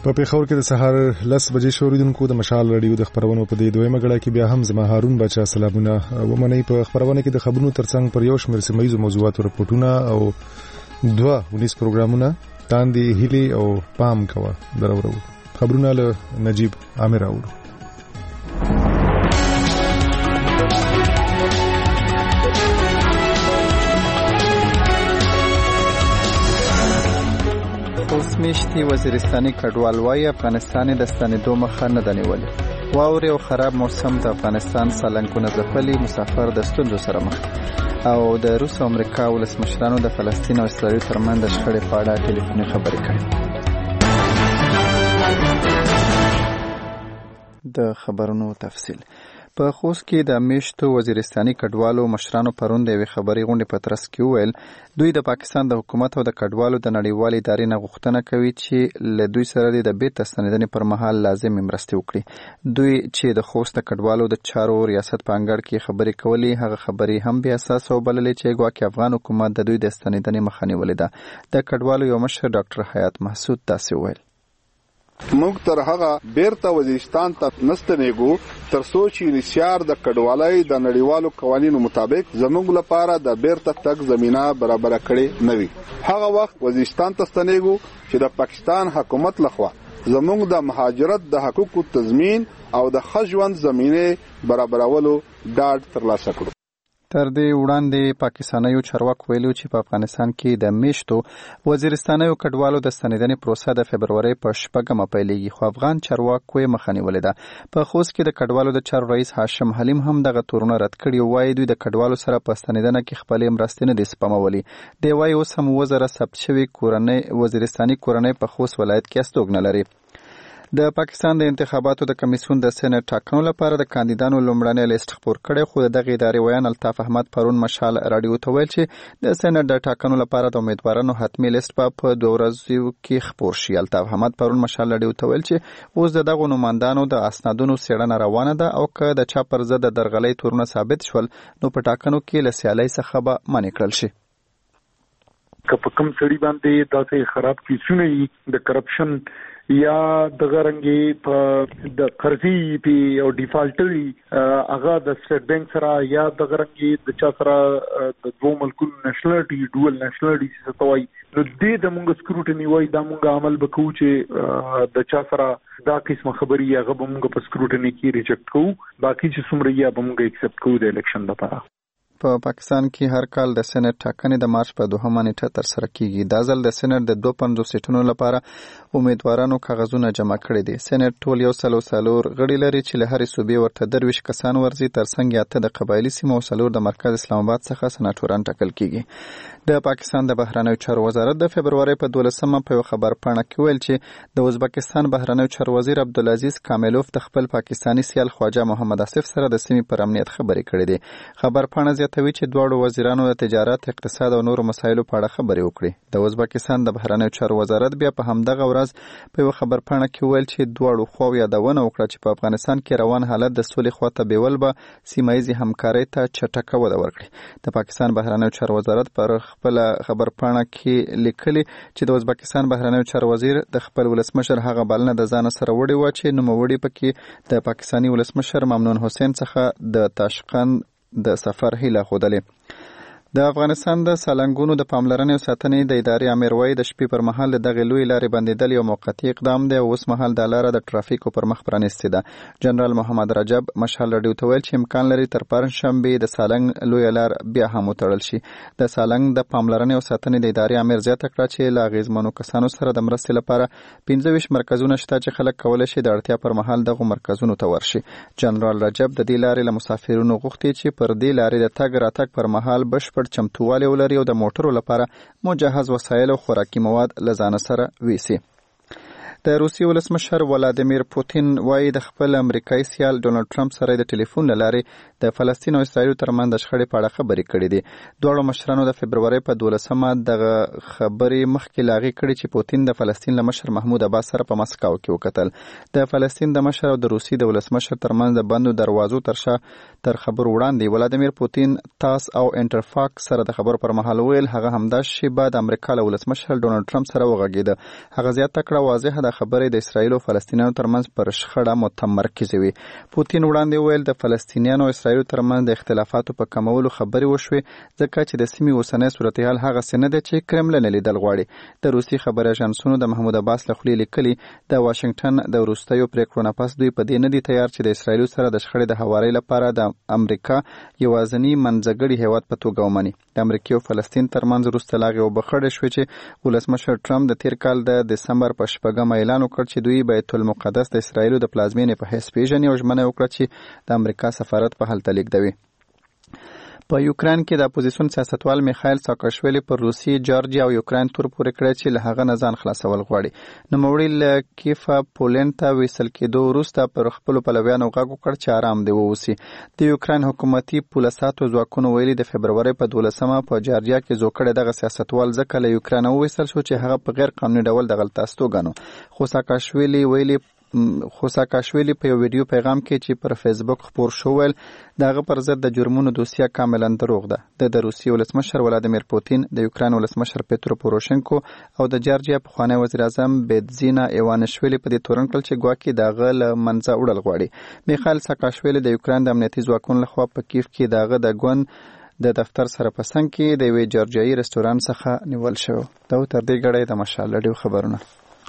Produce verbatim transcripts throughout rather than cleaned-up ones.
په پیښور کې د سهار لس بجې شوریدونکو د مشال رادیو د خبرونو په دې دویمه غړه کې بیا هم زما هارون بچا سلامونه ومني. په خبرونه کې د خبرونو ترڅنګ پر یو شمېر سیمایي موضوعات او رپورټونه او دوه ونیس پروګرامونه تاندې هلي او پام کوه درورو. خبرونه له نجیب عامر اورو. میشتي وزیرستاني کډوال وايي افغانستان د ستنېدو مخه نه ده نیولې. واورې او خراب موسم د افغانستان سالنګونه ځپلي، مسافر د ستونزو سره مخ او د روس او امریکا ولسمشرانو د فلسطین او اسرائیل ترمنځ د شخړې په اړه ټلیفوني خبرې کړې. د خبرونو تفصیل. په خوست کې د میشتو وزیرستاني کډوالو مشرانو پرون د یوې خبري غونډې په ترڅ کې وویل دوی د پاکستان د حکومت او د کډوالو د نړیوالې ادارې نه غوښتنه کوي چې له دوی سره د بیرته ستنېدنې پر مهال لازمې مرستې وکړي. دوی چې د خوست د کډوالو د چارو ریاست په انګړ کې خبرې کولې، هغه خبرې هم بې اساسه وبللې چې ګواکې افغان حکومت د دوی د ستنېدنې مخه نیولې ده. د کډوالو یو مشر ډاکټر حیات محسود داسې وویل: موږ تر هغه بیرته وزیرستان ته نستنېږو تر څو چې نسیار د کډوالۍ د نړیوالو قوانینو مطابق زموږ لپاره د بیرته تګ زمينه برابر کړي نه وي. هغه وخت وزیرستان ته ستنېږو چې د پاکستان حکومت لخوا زموږ د مهاجرت د حقوقو تضمین او د ښه ژوند زمينه برابرولو ډاډ ترلاسه کړو. تر دې وړاندې پاکستانیو چارواکو ویلو چې په افغانستان کې د میشتو وزیرستانیو کډوالو د ستنېدنې پروسه د فبرورۍ په شپږمه پیلېږي، خو افغان چارواکو یې مخه نیولې ده. په خوست کې د کډوالو د چارو رئیس هاشم حلیم هم دغه تورونه رد کړي او وایي دوی د کډوالو سره په ستنېدنه کې خپلې مرستې نه دي سپمولي. دی وایي اوس هم اووه زره ثبت شوي کورنۍ وزیرستاني کورنۍ په خوست ولایت کې استوګنه لري. د پاکستان د انتخاباتو د کمیسیون د سېنات ټاکنو لپاره د کاندیدانو لومړنی لیست خپور کړی، خو دغه ادارې ویان الطاف احمد پرون مشال رادیو ته ویل چې د سېنات د ټاکنو لپاره د امیدوارانو حتمی لیست په دوه ورځو کې خپور شي. الطاف احمد پرون مشال رادیو ته ویل چې اوس د دغه نوماندانو د اسنادونو څېړنه روانه ده او که د چا پر ضد د درغلۍ تورونه ثابت شول نو په ټاکنو کې له سیالۍ څخه به منع کړل شي. که په کوم سړي باندې داسې خراب کیسونه وي د کرپشن یا د غرنګي په د قرضې په او ډیفالټري هغه د سټیټ بانک سره یا د غرنګي د چا سره د دوه ملکونو نېشنلټي ډوال نېشنلټي څه توای نو دې د موږ سکروټنی وای د موږ عمل وکړو چې د چا سره دا قسم خبري هغه به موږ په سکروټنی کې ریجکټ کوو، باقي چې څومره یې به موږ ایکسپټ کوو د الیکشن لپاره. په پاکستان کې هر کال د سېنات ټاکنې د مارچ په دوهمه نیټه تر سره کیږي. دا ځل د سېنات د دوه پنځوس سیټونو لپاره امیدوارانو کاغذونه جمع کړي دي. سېنات ټول یو سل او څلور غړي لري چې له هرې صوبې ورته درویشت کسان ورځي، ترڅنګ اته د قبایلي سیمو او څلور د مرکز اسلام آباد څخه سناټوران ټاکل کیږي. د پاکستان د بهرنیو چارو وزارت د فبرورۍ په دولسمه په خبر پاڼه کې ویل چې د ازبکستان بهرنیو چارو وزیر عبدالعزیز کاملوف د خپل پاکستانی سیال خواجه محمد آصف سره د سیمې پر امنیت خبرې کړې دي. خبر پاڼه زیاتوي چې دواړو وزیرانو د تجارت، اقتصاد او نورو مسایلو په اړه خبرې وکړي. د ازبکستان د بهرنیو چارو وزارت بیا په همدغه ورځ په یو خبر پاڼه کې ویل چې دواړو خواو یادونه وکړه چې په افغانستان کې روان حالت د سولې خواته بیول به سیمایي همکارۍ ته چټکه وده ورکړي. د پاکستان بهرنیو چارو وزارت پر خپل خبر پاڼه کې لیکلي چې د ازبکستان بهرنیو چارو وزیر د خپل ولسمشر هغه بلنه د ځان سره وړي و چې نوموړي پکې د پاکستانی ولسمشر ممنون حسین څخه د تاشقند د سفر هیله خوده. د افغانستان د سالنګونو د پاملرنې او ساتنې د ادارې امیر وایي د شپې پر مهال د دغې لوی لارې بندېدل یو موقتي اقدام دی او اوس مهال دا لاره د ټرافیکو پر مخ پرانیستې ده. جنرال محمد رجب مشال رادیو ته ویل چې امکان لري تر پنجشنبې د سالنګ لویه لار بیا هم وتړل شي. د سالنګ د پاملرنې او ساتنې د ادارې امیر زیاته کړه چې له اغېزمنو کسانو سره د مرستې لپاره پنځه ویشت مرکزونه شته چې خلک کولی شي د اړتیا پر مهال دغو مرکزونو ته ورشي. جنرال رجب د دې لارې له مسافرینو غوښتي چې پر دې لارې د تګ راتګ پر مهال بشپړ چمتووالی لري او د موټرو لپاره مجهز وسایل او خوراکي مواد له ځان سره ویسي. د روسیې ولسمشر ولادیمیر پوتین وایي د خپل امریکایي سیال ډونالډ ټرمپ سره د ټلیفون له لارې د فلسطین او اسرائیل ترمنځ د شخړې په اړه خبرې کړې دي. دواړو مشرانو د فبرورۍ په دولسمه دغه خبرې مخکې لاغې کړې چې پوتین د فلسطین له مشر محمود عباس سره په مسکو کې وکتل. د فلسطین د مشر او د روسیې د ولسمشر ترمنځ د بندو دروازو تر شا تر خبرو وړاندې ولادیمیر پوتین تاس او انټرفاکس سره د خبرو پر مهال ویل هغه همدا شیبه د امریکا له ولسمشر ډونالډ ټرمپ سره وغږېده. هغه زیاته کړه واضح دا خبرې د اسرایل او فلسطینیانو ترمنځ پر شخړه متمرکزه وي. پوتین وړاندې ویل د فلسطینیانو او اسرایل ترمنځ د اختلافاتو په کمولو خبرې وشوې ځکه چې د سیمې اوسنی صورتحال هغه څه نه دی چې کرملن لیدل غواړي. د روسي خبري اژانسونو د محمود عباس له خولې لیکلي د واشنګټن د وروستیو پریکړو نه پس دوی په دې نه دي تیار چې د اسرایل سره د شخړې د هواري لپاره د امریکا یوازینی منځګړی هیواد په توګه ومني. د امریکا او فلسطین ترمنځ وروسته لاغې وبخړې شوې چې ولسمشر ټرمپ د تیر کال د دسمبر په شپږم اعلان وکړ چې دوی بیت المقدس د اسرایل د پلازمینې په حیث پیژني او ژمنه وکړه چې د امریکا سفارت په هلته لیږدوي. په یوکران کې د اپوزیسیون سیاستوال میخایل ساکاشویلی پر روسي، جارجیا او یوکران تور پورې کړی چې له هغه نه ځان خلاصول غواړي. نوموړي له کیفا پولینډ ته ویستل کېدو وروسته پر خپلو پلویانو غږ وکړ چې آرام دې واوسي. د یوکران حکومتي پولساتو ځواکونو ویلي د فبرورۍ په دولسمه په جارجیا کې زوکړی دغه سیاستوال ځکه له یوکران وویستل شو چې هغه په غیر قانوني ډول د غلطه استوګنو. خو ساکاشویلی ویلي خو ساکاشویلی په یو ویډیو پیغام کې چې پر فیسبوک خپور شو ویل دغه پر ضد د جرمونو دوسیه کاملا دروغ ده. د د روسیې ولسمشر ولادیمیر پوتین، د یوکران ولسمشر پیترو پوروشنکو او د جارجیا پخوانی وزیر اعظم بیدزینا ایوانشویلی په دې تورن کړل چې ګواکې دغه له منځه وړل غواړي. میخایل ساکاشویلی د یوکران د امنیتي ځواکونو لخوا په کیف کې دغه د ګوند د دفتر سره په څنګ کې د یوې جارجیایي رستوران څخه نیول شوی. دا تر دې ګړی د مشال رادیو خبرونه.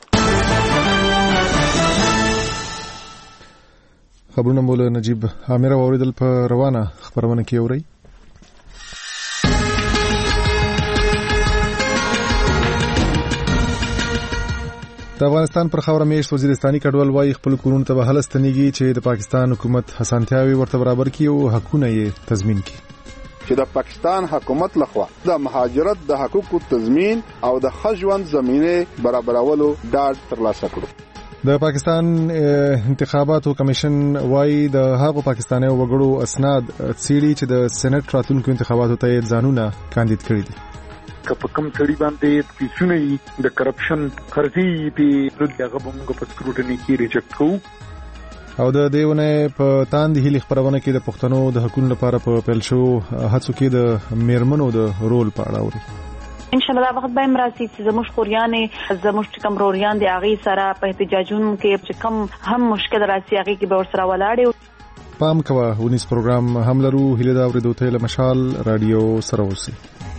خبرونه مولا نجیب عامر اوریدل په روانه خبرونه کې اوري. د افغانستان پر خاوره میشت وزیرستاني کډوال وايي خپل کورونو ته به هلستنیږي چې د پاکستان حکومت حسانتیاوي ورته برابر کړي او حقونه یې تضمین کړي. چې د پاکستان حکومت لخوا د مهاجرت د حقوقو تضمین او د ښه زمینه برابرولو ډاډ ترلاسه کړو. د پاکستان انتخاباتو کمیشن وايي د هغو پاکستاني وګړو اسناد څېړي چې د سېنات راتلونکو انتخاباتو ته ځانونه کاندید کړي دي. که په کوم سړي باندې پیسونه د کرپشن قرضې په دغه بمونږ په سکروټني کې ریجکټ کوو. او د دیونه په تاند هلي خبرونه کې د پښتنو د حقوقو لپاره په پیل شو هڅو کې د میرمنو د رول په اړه اوري. ان شاء الله دا وخت به مراسي چې زموږ خوريانې زموږ کوم روريان دي هغه سره په احتجاجونو کې چې کم هم مشکل راځي هغه کې به ور سره ولاړې. پام کوه ونیس پروګرام هم لرو هله دا ورته ته له مشال رادیو سره اوسي.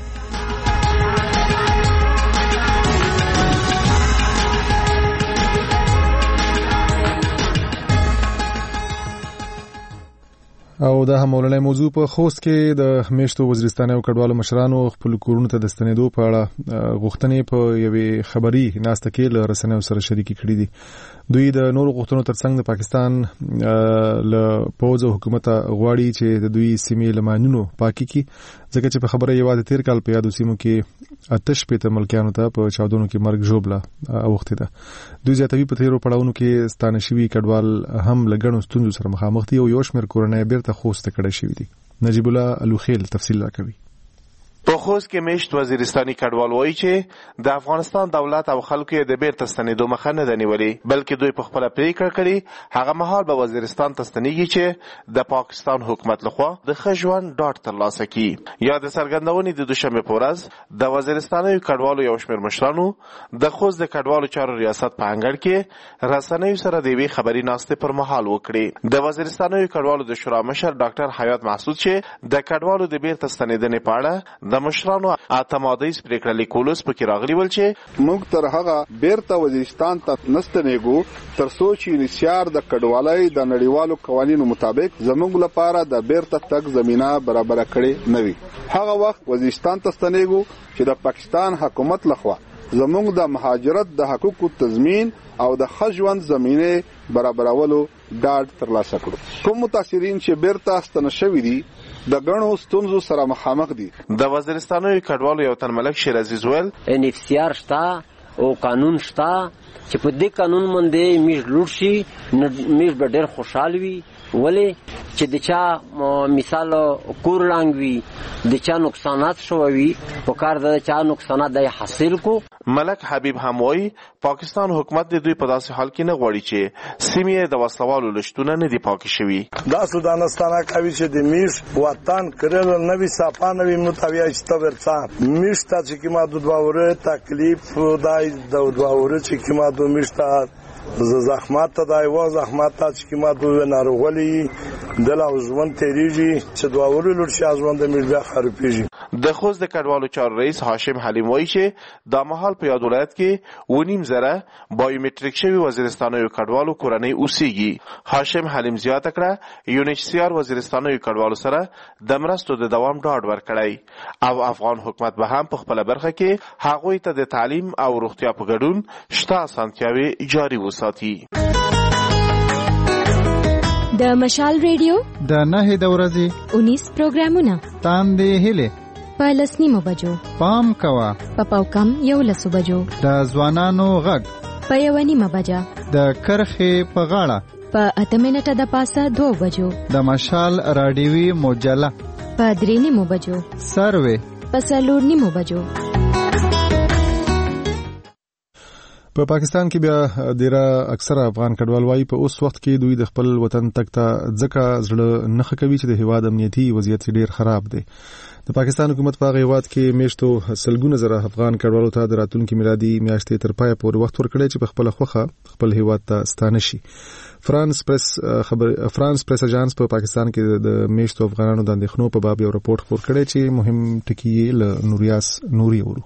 او دا هم مولانه موضوع په خوست کې د میشتو وزیرستاني او کډوالو مشرانو خپل کورونو ته د ستنېدو په اړه غوښتنې په یوې خبري ناسته کې له رسنیو سره شریکي کړې دي. دوی د نورو غوښتنو ترڅنګ د پاکستان له پوځ او حکومت غواړي چې د دوی سیمې لمانونو پاکي کړي ځکه چې په خبره یوازې تیر کال په یادو سیمو کې آتش پېته ملکیانو ته په چاودنو کې مرګ ژوبله اوښتې ده. دوی زیاتوي په تیرو پړاوونو کې ستانه شوي کډوال هم له ګڼو ستونزو سره مخامخ دي او یو شمېر کورنۍ بیرته خوست کړه شوی دي. نجیب الله الوخیل تفصیل راکوي. په خوست کې میشت وزیرستاني کډوال وایي چې د افغانستان دولت او خلکو یې د بیرته ستنېدو مخه نه ده نیولې بلکې دوی په خپله پریکړه کړې هغه مهال به وزیرستان ته ستنېږي چې د پاکستان حکومت لخوا د ښه ژوند ډاډ ترلاسه کړي. یا د څرګندونې د دوشنبې په ورځ د وزیرستانیو کډوالو یو شمېر مشرانو د خوست د کډوالو چارو ریاست په انګړ کې رسنیو سره د یوې خبري ناستې پر مهال وکړې. د وزیرستانیو کډوالو د شورا مشر ډاکټر حیات محسود چې د کډوالو د بیرته ستنېدنې په اړه د مشرانو اعتمادي پریکړه لیکولس پکې راغلي ول چې موږ تر هغه بیرته وزیرستان ته نستنېګو تر څو چې نسیار د کډوالۍ د نړیوالو قوانینو مطابق زموږ لپاره د بیرته تګ زمينه برابر کړي نه وي. هغه وخت وزیرستان ته ستنېګو چې د پاکستان حکومت لخوا زموږ د مهاجرت د حقوقو تضمین او د ښه ژوند زمینه برابرولو ډاډ ترلاسه کړو. کوم متاثرین چې بیرته ستنه شوي دي د غنو ستونزو سره مخامخ دي. د وزیرستاني کډوالو یو تن ملک شیر عزیز ول ان اختیار شتا او قانون شتا چې په دې قانون باندې میږ لور شي میږ به ډېر خوشاله وي ولی چې د چا مثال کور ړنګ وي د چا نقصانات شوي په کار د چا نقصانات د حاصل کو. ملک حبیب هم وایي پاکستان حکومت د دوی په داسې حال کې نه غواړي چې سیمې د وسلوالو لشتونه نه دي پاکې شوي. دا سودانستانه کوي چې د میش وطن کړل نوې صفه نوې متویا چې ورڅان میشته چې کما د دواره تکلیف دای د دواره چې کما د میشته زحمت دای و زحمت چې کما د ناروغلی د لاوزون تیریږي چې دواره لور شي ازوند د میش بیا خرابېږي. د خوست د کډوالو چارو رئیس هاشم حلیم وایي چې دا مهال په یاد ولایت کې ونیم زره بایومټریک شوي وزیرستانیو کډوالو کورنۍ اوسېږي. هاشم حلیم زیاته کړه یو ان ایچ سی آر وزیرستانیو کډوالو سره د مرستو د دوام ډاډ ورکړی او افغان حکومت به هم په خپله برخه کې هغوی ته د تعلیم او روغتیا په ګډون شته اسانتیاوې جاري وساتي. د مشال ریډیو د نهه د ورځې اونیس پروګرامونه تاندې هله په لسنیمو بجو پام کوا په پاوکم یو لسو بجو د ځوانانو غږ په یو نیمه بجه د کرخې په غاړه په اته منټه د پاسه دوه بجو د مشال رادیوي مجله په درې نیمو بجو سروې په څلور نیمو بجو. په پاکستان کې بیا ډیره اکثره افغان کډوال وايي په اوس وخت کې دوی د خپل وطن تک ته ځکه زړه نه کوي چې د هیواد امنیتي وضعیت ډیر خراب دی. د پاکستان حکومت په هیواد کې میشتو سلګونه زره افغان کډوالو ته د راتلونکي میلادي میاشتې تر پای پورې وخت ورکړی چې په خپل خوخه خپل هیواد ته ستانه شي. فرانس پریس خبر فرانس پریس اژانس په پاکستان کې د میشتو افغانانو د اندېښنو په باب یو راپور خپور کړی چې مهم ټکی له نوریاس نوري ورو.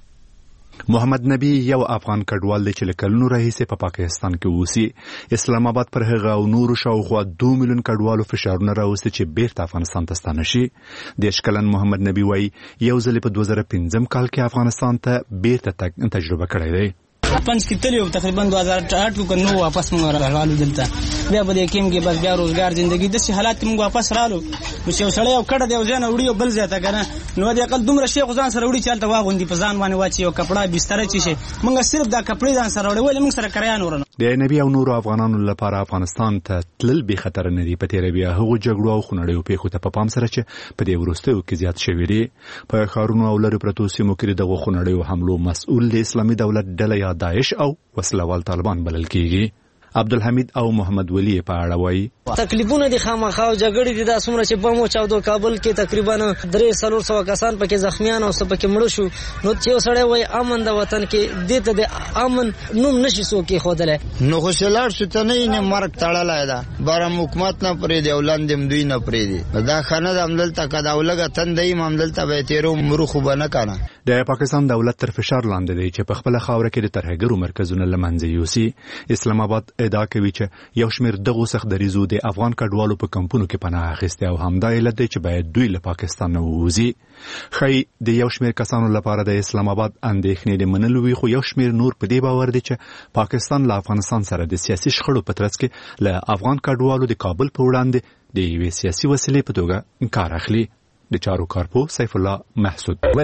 محمد نبی یو افغان کډوال دی چې له کلونو راهیسې په پا پاکستان کې اوسي. اسلام آباد پر هغه او نورو شاوخوا دوه میلیون کډوالو فشارونه راوستي چې بیرته افغانستان ته ستانه شي. دیش کلن محمد نبی وایي یو ځل په دوه زره پنځم کال کې افغانستان ته بیرته تګ تجربه کړی دی. پنځ کې تلو تقریبا دوه هزار اته کې نو واپس موږ راغلو دلته بیا په دې کې کې بس بیا روزګار ژوندۍ د حالات موږ واپس رالو نو چې وسړی یو کړه دی او ځان وړي بل ځای کنه نو د اقل دومره شیخ ځان سره وړي چالت واغوندي په ځان باندې واچي او کپڑا بستر چي شي موږ صرف دا کپڑے ځان سره وړي ولې موږ سره کریان ورنه د نبی او نورو افغانانو لپاره افغانستان ته تلل به خطر نه دی. په تیر بیا هغه جګړو او خنړیو پیښو ته په پام سره چې په دې وروستیو کې زیات شوی دی. په خارونو او لری پروتو سیمو کې دغه خنړیو حملو مسؤل د اسلامي دولت ډله یا داعش او وسلوال طالبان بلل کیږي. عبدالحمید او محمد ولی په اړه وایي تکلیفونه دي خامخا او جګړې دي د سمره چې بمو چاودو کابل کې تقریبا درې څلور سو کسان پکې زخمیان او سپکې مړ شو. نو چې وسړی وای امن د وطن کې دته د امن نوم نشي سو کې خودله نو خوشاله شو ته نه نه مرګ تړلای دا بارم حکومت نه پرې دی ولاندې دوی نه پرې دی دا خانه د عمل تک دا ولګه تندې عمل ته به تیرو مرخو بنه کنه. د پاکستان دولت تر فشار لاندې دی چې په خپل خاور کې د ترهګرو مرکزونه لمنځه یوسي. اسلام آباد ادعا کوي چې یو شمېر دغه سخت دریزو د افغان کډوالو په کمپونو کې پناه اخیسته او همدا علت دی چې باید دوی له پاکستان نه ووځي. خی د یو شمېر کسانو لپاره د اسلام آباد اندېښنې د منلو وی خو یو شمېر نور په دې باور دي چې پاکستان له افغانستان سره د سیاسي شخړو په ترڅ کې له افغان کډوالو د کابل په وړاندې د یوې سیاسي وسیلې په توګه کار اخلي. د چارو کارپو سیف الله محسود هر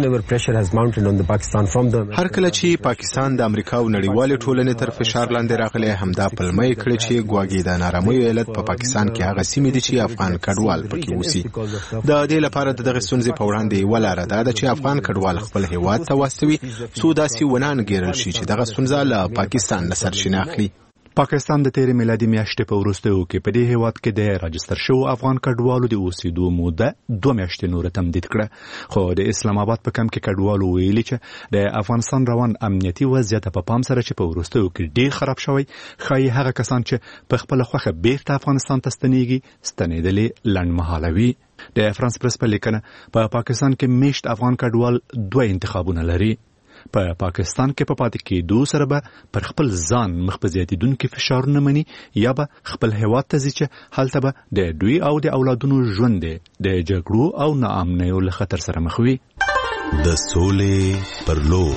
کله چې پاکستان د امریکا او نړیوالې ټولنې تر فشار لاندې راغلی همدا پلمه یې کړې چې ګواګې د نارامۍ علت په پاکستان کې هغه سیمې دي چې افغان کډوال پکې اوسي. د دې لپاره دغه ستونزې په وړاندې یوه لاره دا ده چې افغان کډوال خپل هیواد ته واستوي څو داسې ونه انګېرل شي چې دغه ستونزه له پاکستان نه سرچینه اخلي. پاکستان د تیر میلادي میاشتې په وروستیو کې په دې هیواد کې د راجستر شو افغان کډوالو د اوسېدو موده دوه میاشتې نور تمدید کړه. خو د اسلام آباد په کم کې کډوالو ویلي چې د افغانستان روان امنیتي وضعیت په پام سره چې په وروستیو کې ډیر خراب شوی ښایي هغه کسان چې په خپل خوخه بیرته افغانستان ته ستنېږي ستنېدلې لنډمهاله وي. د فرانس پریس په لیکنه په پاکستان کې میشت افغان کډوال دوه انتخابونه لري. په پا پاکستان کې په پاتې کېدو سره به پر خپل ځان مخ په زیاتېدونکي فشارونه مني یا به خپل هیواد ته ځي چې هلته به د دوی او د اولادونو ژوند دی د جګړو او ناامنیو له خطر سره مخ وي. د سولې پر لور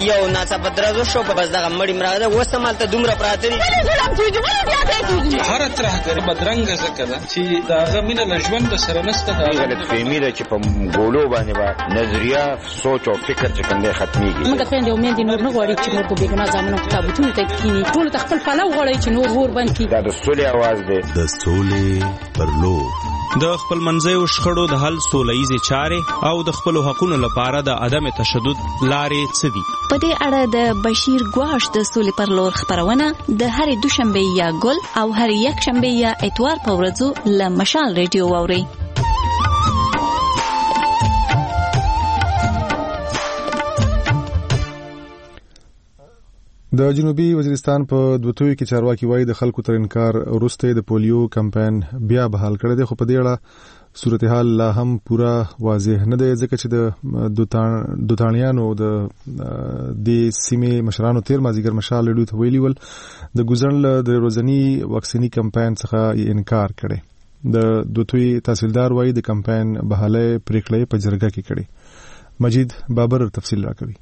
یو ناڅاپه درز شو بس دغه مړی مراده وسمال ته دومره پراته دي هر ترهګر بدرنګ زکه ده چې دا غمینه لژوند سره نسته دا غلط فهمي ده چې په ګولو باندې با نظریه سوچ او فکر چې کوم ختميږي موږ ته یو مې دي نور نه غواړي چې موږ به ګناه ځامنو کتابونه ته کینی ټول خپل فلو غواړي چې نور ور باندې دا د سولې आवाज ده د سولې پر لور د خپل منځیو شخړو د حل سولهییزې چارې او د خپل حقوقو لپاره د عدم تشدد لارې څه دي؟ په دې اړه د بشیر ګواش د سولې پر لور خبرونه د هرې دوشنبه یا ګل او هرې یک شنبه یا اتوار په ورځو له مشال ریډیو واورئ. د جنوبي وزیرستان په دوتوي کې چارواکي وایي د خلکو تر انکار وروسته د پولیو کمپاین بیا بحال کړی دی، خو په دې اړه صورتحال لا هم پورا واضح نه دی ځکه چې د دوتانیانو د د سیمې مشرانو تیر مازیګر مشال لډو ته ویلي ول د ګوزن له د روزنی واکسینی کمپاین څخه انکار کړي. د دوتوي تحصیلدار وایي د کمپاین بحاله پریکړې په جرګه کې کړي. مجید بابر تفصیل راکوي.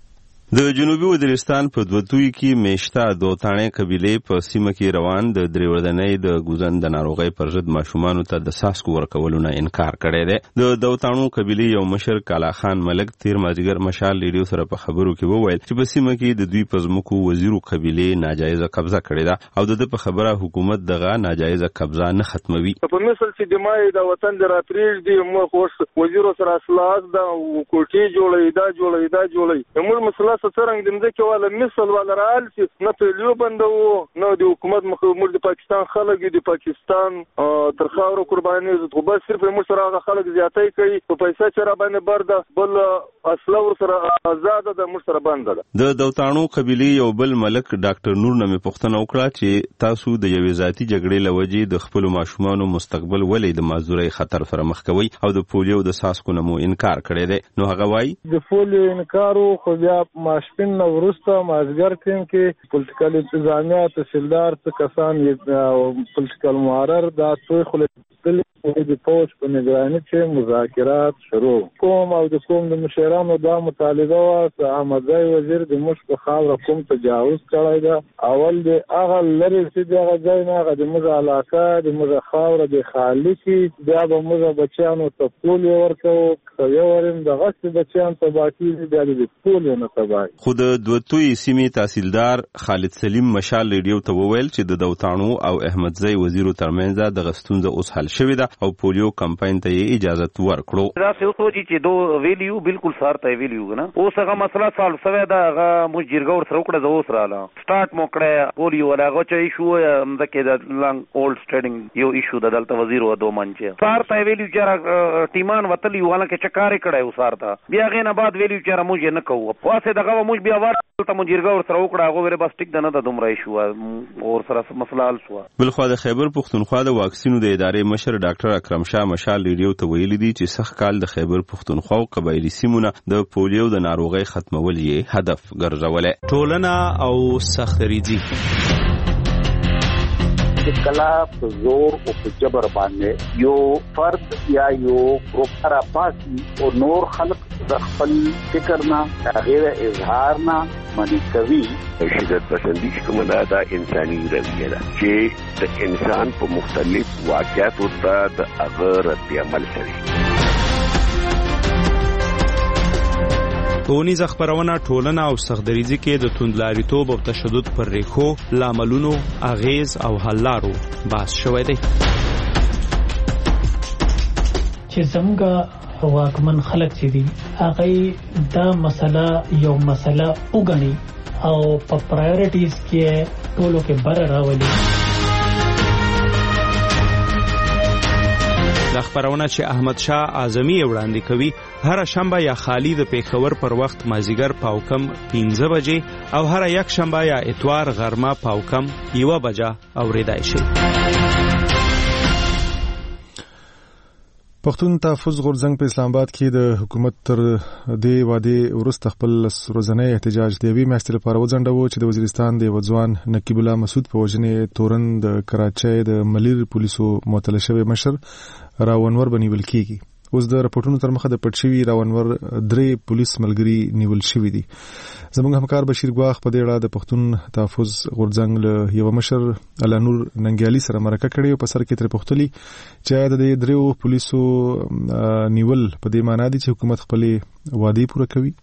د جنوبي وزیرستان په دوتوي کې میشته دوتانه قبيله په سیمه کې روان د دریوردنۍ د ګوزن د ناروغۍ پر ضد ماشومانو ته د ساسکو ورکولو نه انکار کړی دی. د دوتانو قبيله یو مشر کالا خان ملک تیر مازیګر مشال ریډیو سره په خبرو کې وویل چې په سیمه کې د دوی پزمکو وزیرو قبيله ناجایزه قبضه کړې ده او د په خبره حکومت دغه ناجایزه قبضه نه ختموي. په مثل چې د مای د وطن د راتریج دی مو خوش وزیرو سره اصلاحات د کوټي جوړې دا جوړې دا جوړې موږ مسله څنګه د مځکه والا مثال والا رال چې نه پېلیو بندو نو د حکومت مخمر د پاکستان خلک د پاکستان تر خاورو قرباني زو بس صرف موږ سره خلک زیاتې کوي په پیسې چې را باندې برده بل اصل ور سره آزاد د موږ سره باندې د دوتانو قبيله یو بل ملک ډاکټر نور نمې پښتنه وکړه چې تاسو د یوې ذاتي جګړې لوجې د خپل ماشومانو مستقبل ولې د مازوري خطر سره مخ کوي او د پولیو د ساسکو نمو انکار کړی دی. نو هغه وایي د پولیو انکارو خو بیا ماشپن نو ورسته مازګر ټیم کې پولیټیکل انتظامیه تحصیلدار څه کسان پولیټیکل محرر دا ټول خلک د پوش په نگرانی کې مذاکرات شروع کوم او د کوم د مشرانو دا مطالبه وا چې احمدزی وزیر د مش په خاور کوم تجاوز کړی دا اول د هغه لری چې دغه ځای نه هغه د مزه علاقه د مزه خاور د خالقي بیا به مزه بچانو ته پول ورکو یو ورم د غصب بچان ته باقی دي د پول نه تبای. خود دوتوي سیمې تحصیلدار خالد سلیم مشال ریډیو ته وویل چې د دوتانو او احمدزی وزیرو ترمنځ د غستونزه اوس حل شوې ده او پولیو کمپاین ته اجازه ورکړو. دا څه سوچي چې دو ویلیو بالکل سارته ویلیو نه اوس هغه مسله سالو سوي دا هغه مجرګور سره وکړه زوس رااله سٹارټ موکړه پولیو ولا هغه چې ایشو مزکه د لانګ اولډ سټډینګ یو ایشو د دلته وزیر و دو منچه سارته ویلیو چې ټیمان وتلی والا کې چکارې کړه وسارته بیا غینه بعد ویلیو چې موږ نه کوو واسه دغه موږ بیا ورته مجرګور سره وکړه هغه ور بس ټیک نه د دومره ایشو اور سره مسله حل شو. بلخو د خیبر پښتونخوا د واکسینو د ادارې مشر ډاکټر اکرم شاه مشال ریډیو ته ویلي دي چې سخت کال د خیبر پښتونخوا او قبایلی سیمونه د پولیو د ناروغۍ ختمول یې هدف ګرځولې. ټولنه او سختریزي د کلا په زور او په جبر باندې یو فرد یا یو ګروپ را پاسي او نور خلق د خپل فکر نه غیر اظهار نه منی کوي. شدت پسندی کوم دا د انساني رویه ده چې د انسان په مختلف واقعاتو ته د هغه رد عمل کوي. ټولنیز خبرونه ټولنه او سختدریزي کې د توندلاریتوب او تشدد پر ریښو لاملونو اغیز او حل لارو بحث شوی دی. چې څنګه واکمن خلک چې دي هغه دا مسله یو مسله وګڼي او په پرایورټیز کې ټولو کې بر راولي. د خبرونه چې احمد شاه اعظمي وړاندې کوي هر شنبه یا خالی د پیښور پر وخت مازیګر پاوکم پنځه بجې او هر یک شنبه یا اتوار غرمه پاوکم یو بجه اوریدای شي. پښتون تحفظ غورځنګ په اسلام آباد کې د حکومت تر دې وعده ورسته خپل روزنه احتجاج دی وی میاشتې لپاره وځنډو چې د وزیرستان د وځوان نقیب الله مسعود په وجنه تورن د کراچۍ د ملیر پولیسو معطل شوی مشر راونور بنیول کیږي. اوس د راپورټونو تر مخه د پټشوي راونور درې پولیس ملګري نیول شوي دي. زموږ همکار بشیر ګواخ په دې اړه د پښتون تحفظ غورځنګ له یو مشر علانور ننګیالي سره مرکه کړې او په سر کې تر پښتلي چې د دریو پولیسو نیول په دې معنی دي چې حکومت خپلې وعده پوره کوي.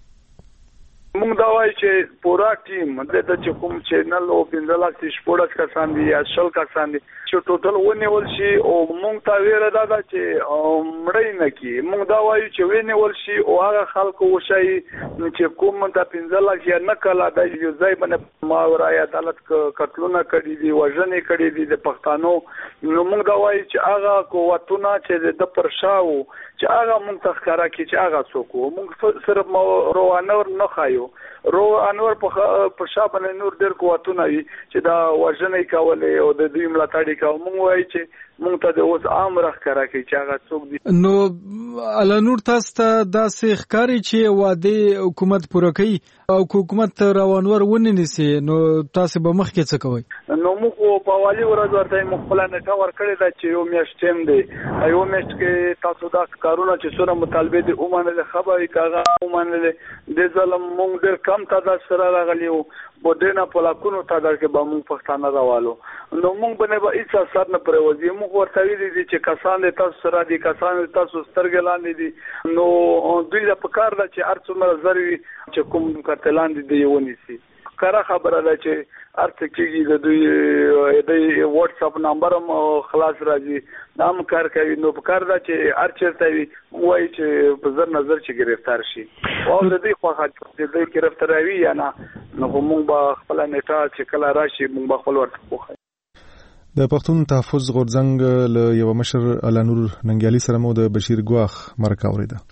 موږ دا وایو چې پورا ټیم د چې کوم چینل او پنځه لک شپږ کسان دي یا شل کسان دي چې ټوټل ونیول شي او موږ ته ویره ده چې مړی نه کی. موږ دا وایو چې ونیول شي او هغه خلکو وشي چې کوم د پنځه لک یا نه کلا د یو ځای باندې ماورای عدالت قتلونه کړي دي وژنې کړي دي د پښتنو. نو موږ دا وایو چې هغه قوتونه چې د پرشاو چې هغه موږ تخکارا کې چې هغه څوک موږ صرف روانور نه خایو رو انور په شابه نور ډېر قوتونه وي چې دا وژنې کولې او د دوی ملاتړ کوي. موږ وایو چې موږ ته د اوس عام راخکارا کې چې هغه څوک دي. نو علانور تاسو ته داسې ښکاري چې وعده حکومت پوره کوي او حکومت روانور ونه نیسي نو تاسو به مخکې څه کوئ؟ نو موږ په والی ورځ ورته مخبل نه کا ور کړی دا چې یو میاشت ټیم دی. یو میاشت کې تاسو دا کارونه چې څونه مطالبه دي اومنه خبري کاغه اومنه د ظلم موږ ډېر کم تعداد سره راغلی وو بودینا پلاکونو تعداد کې به موږ پښتانه راوالو. نو موږ باندې به هیڅ اثر نه پروځي. موږ ورته ویلي دي چې کسان د تاسو سره دي کسان د تاسو سترګې لاندې دي. نو دوی د پکار ده چې ارڅومره زروي چې کوم قتلان دي ونیسي. کاره خبره ده چې ارته کېږي د دوی د واتس اپ نمبر هم خلاص راځي نام کار کوي. نو په کار ده چې ارچرته وي وایي چې په زر نظر چې گرفتار شي او د دې خواخه چې د گرفتاروي یا نه نو موږ به خپل نیټه چې کله راشي موږ به خپل ورته پوښتنه. د پښتون تحفظ غورځنګ له یو مشر علانور ننګیالي سره مو د بشیر ګواخ مرکه اوریده.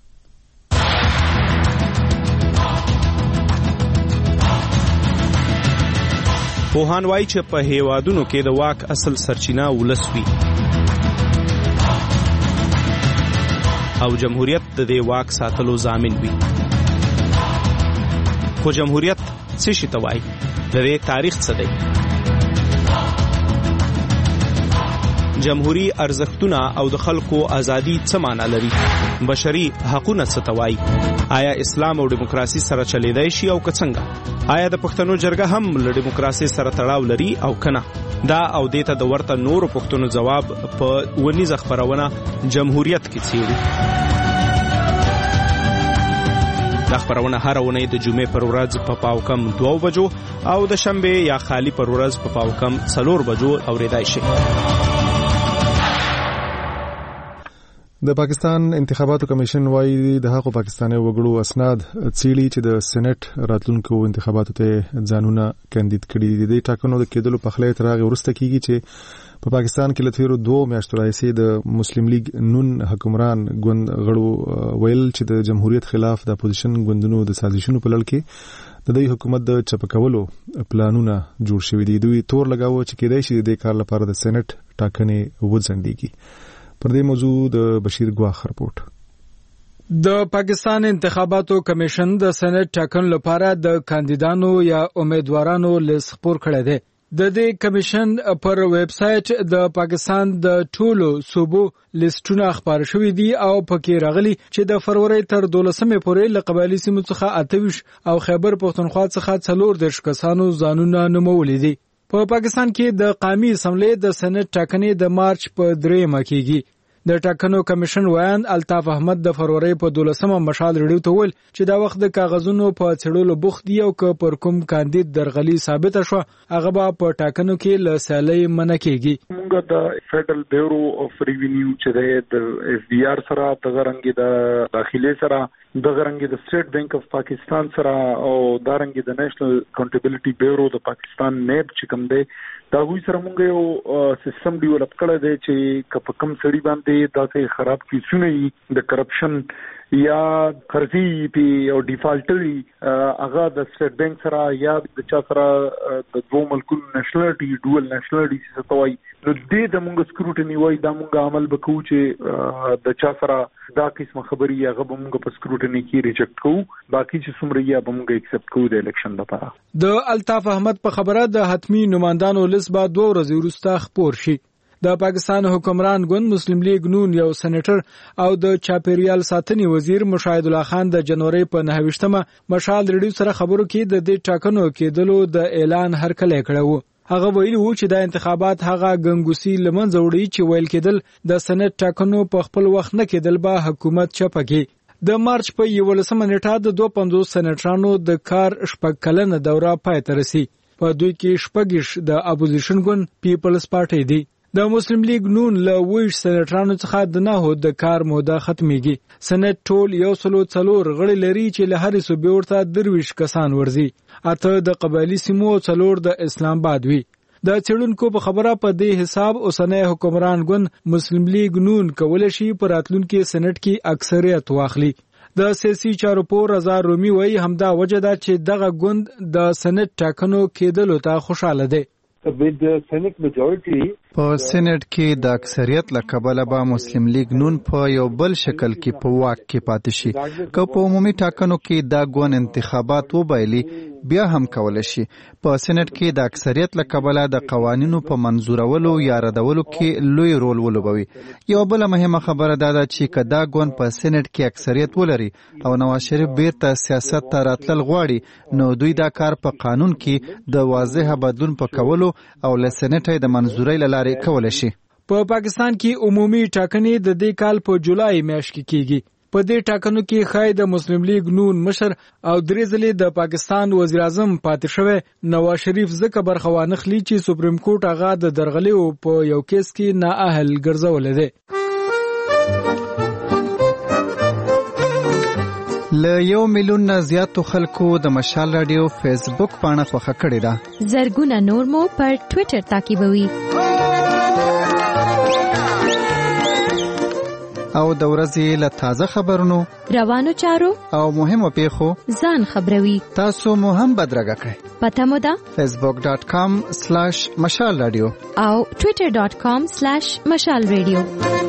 پوهان وایي چې په هیوادونو کې د واک اصل سرچینه ولس وي او جمهوریت د دې واک ساتلو ضامن وي. خو جمهوریت څه شي ته وایي؟ د دې تاریخ څه دی؟ جمهوری ارزښتونه او د خلکو ازادي څه معنی لري؟ بشري حقوقونه څه ته وایي؟ آیا اسلام او دیموکراسي سره چلیدای شي او که څنګه؟ آیا د پښتنو جرګه هم له دیموکراسي سره تړاو لري او کنه؟ دا او دیته د ورته نورو پښتنو جواب په ونیزه خبرونه جمهوریت کې څیړي. دا خبرونه هر اونۍ د جمعې پر ورځ په پاو کم دوه بجو او د شنبه یا خالی پر ورځ په پاو کم څلور بجو اوریدای شي. د پاکستان انتخاباتو کمیشن وايي د هغو پاکستاني وګړو اسناد څېړي چې د سېنات راتلونکو انتخاباتو ته ځانونه کاندید کړي دي. د ټاکنو د کېدلو په خله تر هغه وروسته کیږي چې په پاکستان کې لتیرو دوه میاشتو راځي د مسلم لیگ نون حکمران ګوند غړو ویل چې د جمهوریت خلاف د اپوزیشن ګوندونو د سازشونو په لړ کې د دوی حکومت د چپکولو پلانونه جوړ شوي دي. دوی تور لګاوه چې کېدای شي د کار لپاره د سېنات ټاکنې وځنډيږي. پر دې موضوع د بشیر ګواخ رپورت. د پاکستان انتخاباتو کمیشن د سېنات ټاکنو لپاره د کاندیدانو یا امیدوارانو لیست خپور کړی دی. د دې کمیشن پر ویب سټ د پاکستان د ټولو صوبو لیستونه خبر شوې دي او پکې راغلي چې د فروری تر دولسمې پورې له قبایلی سیمو څخه اتهویشت او خیبر پښتونخوا څخه څلور دېرش کسانو ځانونه نومولي دي. په پاکستان کې د قومي اسمبلی د سېنات ټاکنې د مارچ په درېمه کېږي. د ټاکنو کمیشن ویان الطاف احمد د فروری په دولسمه مشال ریډیو ته ویل چې دا وخت د کاغذونو په څېړلو بوخت دی او که پر کوم کاندید درغلي ثابته شو هغه به په ټاکنو کې له سیالۍ منع کېږي. موږ د فدرل بیورو اف ریوینیو چې د اف بي آر سره د غرنګي د داخلي سره د غرنګي د سټیټ بانک اف پاکستان سره او د غرنګي د نېشنل اکاونټیبلټي بیورو د پاکستان نیب چې کوم دی دا وی سره موږ یو سیستم ډیولپ کړی دی چې کپ کم سړي باندې داسې خراب کیسونه د کرپشن یا قرضی پی او ډیفالټري هغه د سټیټ بانک سره یا د چا سره د دوه ملکونو نېشنلټي ډوال نېشنلټي څه توای نو دې د موږ سکروټنی وای دا موږ عمل وکړو چې د چا سره دا قسم خبري هغه به موږ په سکروټنی کې ریجکټ کوو باقي چې څومره یې به موږ ایکسپټ کوو د الیکشن لپاره. د الطاف احمد په خبره د حتمی نمائندانو لیست به دوه ورځې وروسته خپور شي. د پاکستان حکمران ګوند مسلم لیگ نون یو سېنیټر او د چاپیریال ساتنې وزیر مشاهد الله خان د جنوري په نهه مشال ریډیو سره خبرو کې د دې ټاکنو کېدلو د اعلان هرکلی کړو. هغه ویلي وو چې د انتخابات هغه ګنګوسي لمنځه وړي چې ویل کېدل د سېنات ټاکنو په خپل وخت نه کېدل به حکومت چپکي. د مارچ په یولسمه نیټه د دوه پنځوس سېنیټرانو د کار شپږ کلنه دوره پای ته رسي. په دوی کې شپږ د اپوزیشن ګوند پیپلز پارټي دی. د مسلم لیگ نون له ویش سېنیټرانو څخه د نه د کار موده ختميږي. سېنات ټول یو سلو څلور غړي لري چې له هرې صوبې ورته درویش کسان ورځي. اته د قبایلی سیمو څلور د اسلام آباد وي. د چړونکو په خبره په دې حساب اوسنۍ حکمران ګوند مسلم لیگ نون کولای شي په راتلونکي سېنات کې اکثریت واخلي. د سیاسي چارو پور رضا رومي وایي همدا وجه ده چې دغه ګوند د سېنات ټاکنو کېدلو ته خوشاله دی. په سېنات کې د اکثریت له کبله به مسلم لیگ نون په یو بل شکل کې په واک کې پاتې شي. که په عمومي ټاکنو کې دا ګوند انتخابات وبایلي بیا هم کولای شي. په سېنات کې د اکثریت له کبله د قوانینو په منظورولو یا ردولو کې لوی رول ولوبوي. یو بل مهمه خبره دا ده چې که دا ګوند په سېنات کې اکثریت ولري او نواز شریف بیرته سیاست ته راتلل غواړي نو دوی دا کار په قانون کې د واضح بدلون په کولو او له سېنات د منظورۍ له لارې کولای شي. په پاکستان کې عمومي ټاکنې د دې کال په جولای میاشت کې کیږي. په دې ټاکنو کې خای د مسلم لیگ نون مشر او درې ځلې د پاکستان وزیر اعظم پاتې شوی نواز شریف ځکه برخه وانخلي چې سپریم کورټ هغه د درغلیو په یو کیس کې نااهل ګرځول دی. له یو میلیون نه زیاتو خلکو د مشال رادیو فیسبوک پاڼه خوښه کړې ده. زرګونه نور مو پر ټوئیټر تعقیبوي. او د ورځې له تازه خبرونو روانو چارو او مهمو پیښو ځان خبروي. تاسو مو هم بدرګه کړئ. پته مو ده فیسبوک ډاٹ کام سلیش مشال رادیو او ټوئیټر ډاٹ کام سلیش مشال رادیو.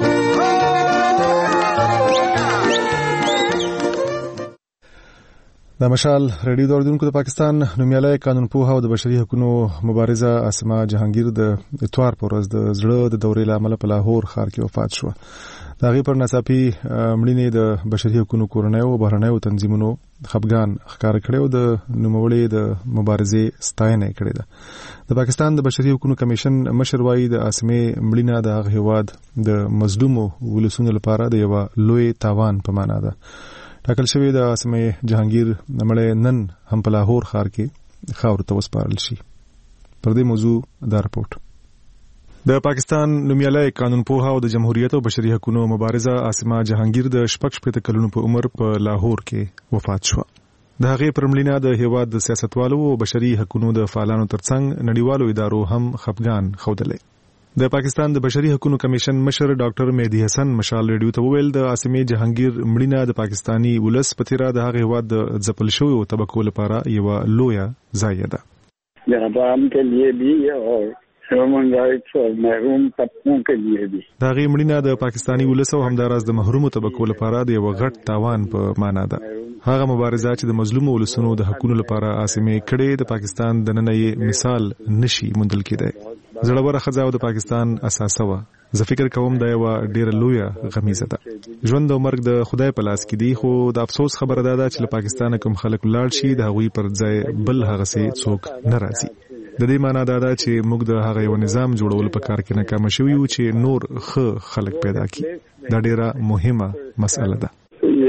د مشال رادیو دوردونکو د پاکستان نومیالی قانون پوه او د بشري حقوقو مبارزه اسما جهانگیر د اتوار پر ورځ د زړه د دورې له امله په لاهور ښار کې وفات شوه. د هغې پر ناڅاپي مړینې د بشري حقوقو کورنیو او بهرنیو تنظیمونو خفګان ښکاره کړی او د نوموړې د مبارزې ستاینه یې کړې ده. د پاکستان د بشري حقوقو کمیشن مشر وایي د اسمې مړینه د هغه هیواد د مظلومو ولسونو لپاره د یوه لوی تاوان په معنا ده. ټاکل شوی د اسمې جهانگیر مړی نن هم په لاهور ښار کې خاورو ته وسپارل شي. پر دې موضوع دا رپورټ. د پاکستان نومیالی قانون پوه او د جمهوریت او بشري حقوقو مبارزه اسما جهانگیر د شپږ شپېته کلونو په عمر په لاهور کې وفات شوه. د هغې پر مړینه د هیواد د سیاستوالو او بشري حقوقو د فعالانو ترڅنګ نړیوالو ادارو هم خفګان ښودلی. د پاکستان د بشري حقوقو کمیشن مشر ډاکټر مهدي حسن مشال ریډیو ته وویل د اسمې جهانگیر مړینه د پاکستانی ولس په تیره د هغه هیواد د ځپل شویو طبقو لپاره یوه لویه ضایعه ده. جناب عام کے لیے بھی اور ہیومن رائٹس اور محروم طبقوں کے لیے بھی. د هغې مړینه د پاکستانی ولس او همداراز د محرومو طبقو لپاره د یوه غټ تاوان په معنا ده. هغه مبارزه چې د مظلومو ولسونو د حقوقو لپاره اسمې کړې د پاکستان د نن یې مثال نشي موندل کېدی. زړوره ښځه او د پاکستان اساسه وه. زه فکر کوم دا یوه ډېره لویه غمیزه ده. ژوند او مرګ د خدای په لاس کې دي خو د افسوس خبره دا ده چې له پاکستانه کوم خلک ولاړ شي د هغوی پر ځای بل هغسې څوک نه راځي. د دې معنا دا ده چې موږ د هغه یو نظام جوړولو په کار کې ناکامه شوي یو چې نور ښه خلک پیدا کړي. دا ډېره مهمه مسئله ده.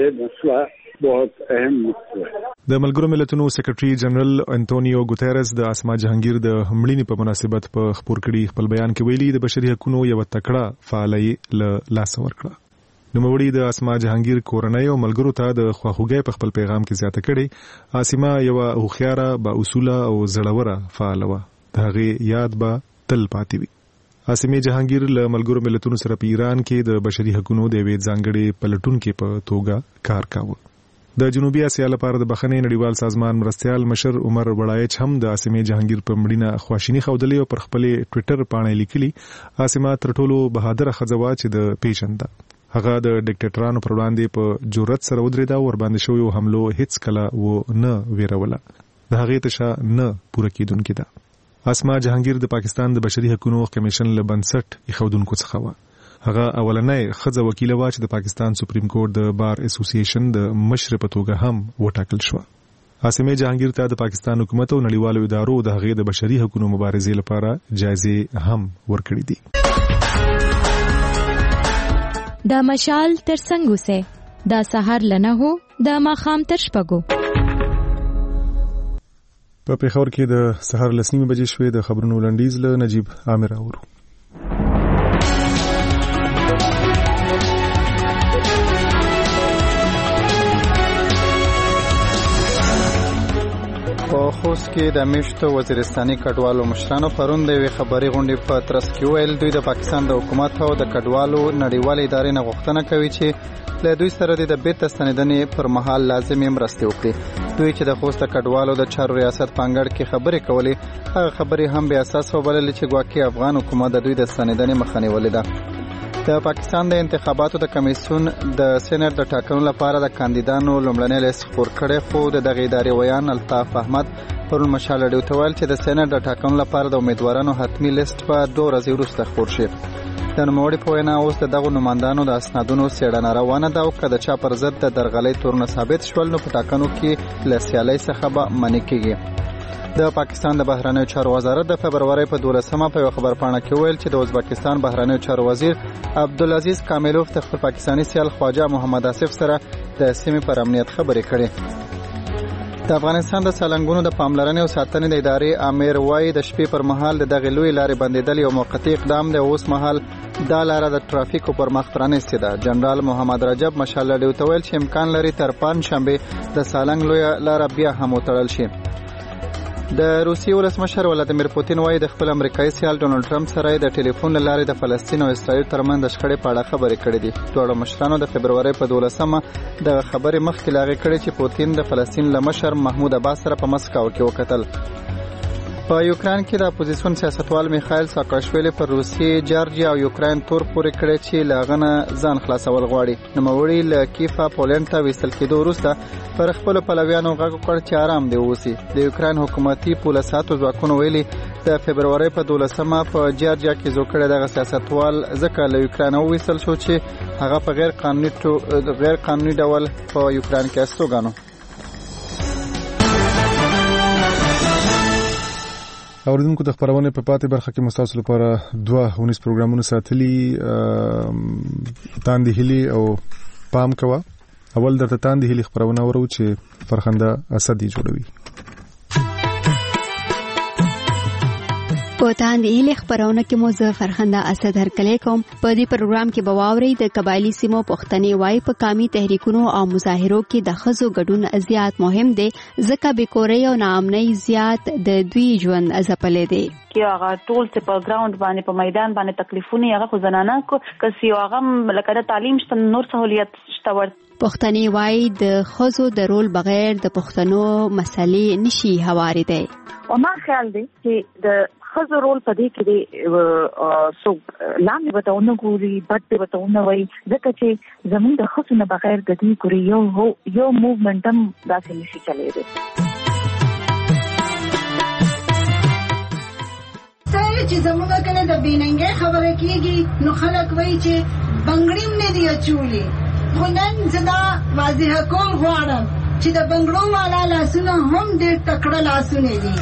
بہت اہم مسئلہ ہے. د ملګرو ملتونو سیکریټري جنرال انټونیو ګوتيرس د اسما جهانگیر د مړینې په مناسبت په خبر کړي خپل بیان کې ویلي د بشري حقوقو یو تکړه فعالي له لاس ورکړه. نوموړي د اسما جهانگیر کورنۍ او ملګرو ته د خواخوږۍ په خپل پیغام کې زیاته کړي. اسما یو هوښیاره با اصوله او زړوره فعال وه. د هغې یاد به تل پاتې وي. اسمې جهانگیر له ملګرو ملتونو سره په ایران کې د بشري حقوقو د یوې ځانګړې پلټونکې په توګه کار کاوه. د جنوبي اسیا لپاره د بخښنې نړیوال سازمان مرستیال مشر عمر وړایچ هم د اسمې جهانگیر په مړینه خواشیني ښودلې او پر خپلې ټویټر پاڼې لیکلي اسما تر ټولو بهادره ښځه وه چې د پیژنده. هغه د ډیکټیټرانو پر وړاندې په جرأت سره ودرېده او ورباندې شویو حملو هیڅ کله و نه ویروله. د هغې تشه نه پوره کېدونکې ده. اسما جهانگیر د پاکستان د بشري حقوقو کمیشن له بنسټ ایښودونکو څخه و. هغه اولنۍ ښځه وکیله وه چې د پاکستان سپریم کورټ د بار اسوسییشن د مشر په توګه هم وټاکل شوه. اسمه جهانگیر ته د پاکستان حکومت او نړیوالو ادارو د هغې د بشري حقوقو مبارزې لپاره جایزې هم ورکړې دي. د مشال تر څنګ اوسه د سحر لنه هو د ماخام تر شپږو. په پیښور کې د سحر لسنیمه بجې شوې. د خبرونو لنډیز له نجیب عامر اورو. په خوست کې د میشتو وزیرستاني کډوالو مشرانو پرون د یوې خبري غونډې په ترڅ کې ویل دوی د پاکستان د حکومت او د کډوالو نړیوالې ادارې نه غوښتنه کوي چې له دوی سره د بیرته ستنېدنې پر مهال لازمي مرستې وکړي. دوی چې د خوست کډوالو د چارو ریاست پانګړ کې خبرې کولې هغه خبرې هم بیا اساس وبللې چې ګواکې افغان حکومت د دوی د ستنېدنې مخه نیولې ده. د پاکستان د انتخاباتو د کمیسیون د سېنات د ټاکنو لپاره د کاندیدانو لومړنی لیست خپور کړی، خو د دغه ادارې ویان الطاف احمد پرون مشال راډیو ته ویل چې د سېنات د ټاکنو لپاره د امیدوارانو حتمی لیست په دوه ورځې وروسته خپور شي. د نوموړي په وینا اوس د دغو نمایندانو د اسنادونو څېړنه روانه ده او که د چا پر ضد د درغلۍ تورونه ثابت شول نو په ټاکنو کې له سیالۍ څخه به منع کېږي. د پاکستان د بهرنیو چارو وزارت د فبرورۍ په دولسمه په یو خبرپاڼه کې ویل چې د ازبکستان بهرنیو چارو وزیر عبدالعزیز کاملوف د خپل پاکستاني سیال خواجه محمد آصف سره د سیمې پر امنیت خبرې کړې. د افغانستان د سالنګونو د پاملرنې او ساتنې د ادارې امیر وایي د شپې پر مهال د دغې لویې لارې بندېدل یو موقتي اقدام دی. اوس مهال دا لاره د ټرافیکو پر مخ پرانیستې ده. جنرال محمد رجب مشال راډیو ته ویل چې امکان لري تر پنجشنبې د سالنګ لویه لاره بیا هم وتړل شي. د روسیې ولسمشر ولادیمیر پوتین وایي د خپل امریکایي سیال ډونالډ ټرمپ سره د ټلیفون له لارې د فلسطین او اسرائیل ترمنځ د شخړې په اړه خبرې کړې دي. دواړو مشرانو د فبرورۍ په دولسمه دغه خبرې مخکې لا هغې کړې چې پوتین د فلسطین له مشر محمود عباس سره په مسکو کې وکتل. په یوکران کې د اپوزیسیون سیاستوال میخایل ساکاشویلی پر روسیې، جارجیا او یوکران تور پورې کړی چې له هغه نه ځان خلاصول غواړي. نوموړي له کیفا پولنډ ته ویستل کېدو وروسته پر خپلو پلویانو غږ وکړ چې آرام دې واوسي. د یوکران حکومتي پولساتو ځواکونو ویلي د فبرورۍ په دولسمه په جارجیا کې زوړ کړی دغه سیاستوال ځکه له یوکران وویستل شو چې هغه په غیر قانوني غیر قانوني ډول په یوکران کې استوګانو. اوریدونکو د خبرونه په پاتې برخه کې مستاسو لپاره دوه ونیس پروګرامونه ساتلي. تاندې هلي او پام کوا. اول درته تاندې هلي خبرونه ورو چې فرخنده اسدي جوړوي. په تاندې هلي خبرونه کې مو زه فرخنده اسد هرکلی کوم. په دې پروګرام کې به واورئ د قبایلي سیمو پښتنې وایي په قامي تحریکونو او مظاهرو کې د ښځو ګډون زیات مهم دی ځکه بېکورۍ او ناامنۍ زیات د دوی ژوند ځپلی دی. کې هغه ټول څه په ګراوند باندې په میدان باندې تکلیفونه هغه خو زنانه کو کسي هغه لکه د تعلیم شته نور سہولیت شته ور پښتنې وایي د ښځو د رول بغیر د پښتنو مسلې نشي هواري دی. او ما خیال دی چې د ښځو رول په دې کې دی سو لاندې بتاونه ګوري بټ بتاونه وایي ځکه چې زموږ د ښځو نه بغیر د دې ګوري یو یو موومنټ هم داسې نشي چلی دی. چې زموږ کله د بیننګي خبره کیږي نو خلک وایي چې بنگړیم نه دی اچولي. خو نن زدا واضح کول غواړم چې د بنگړو والا لاسونه هم ډېر تکړه لاسونه دي.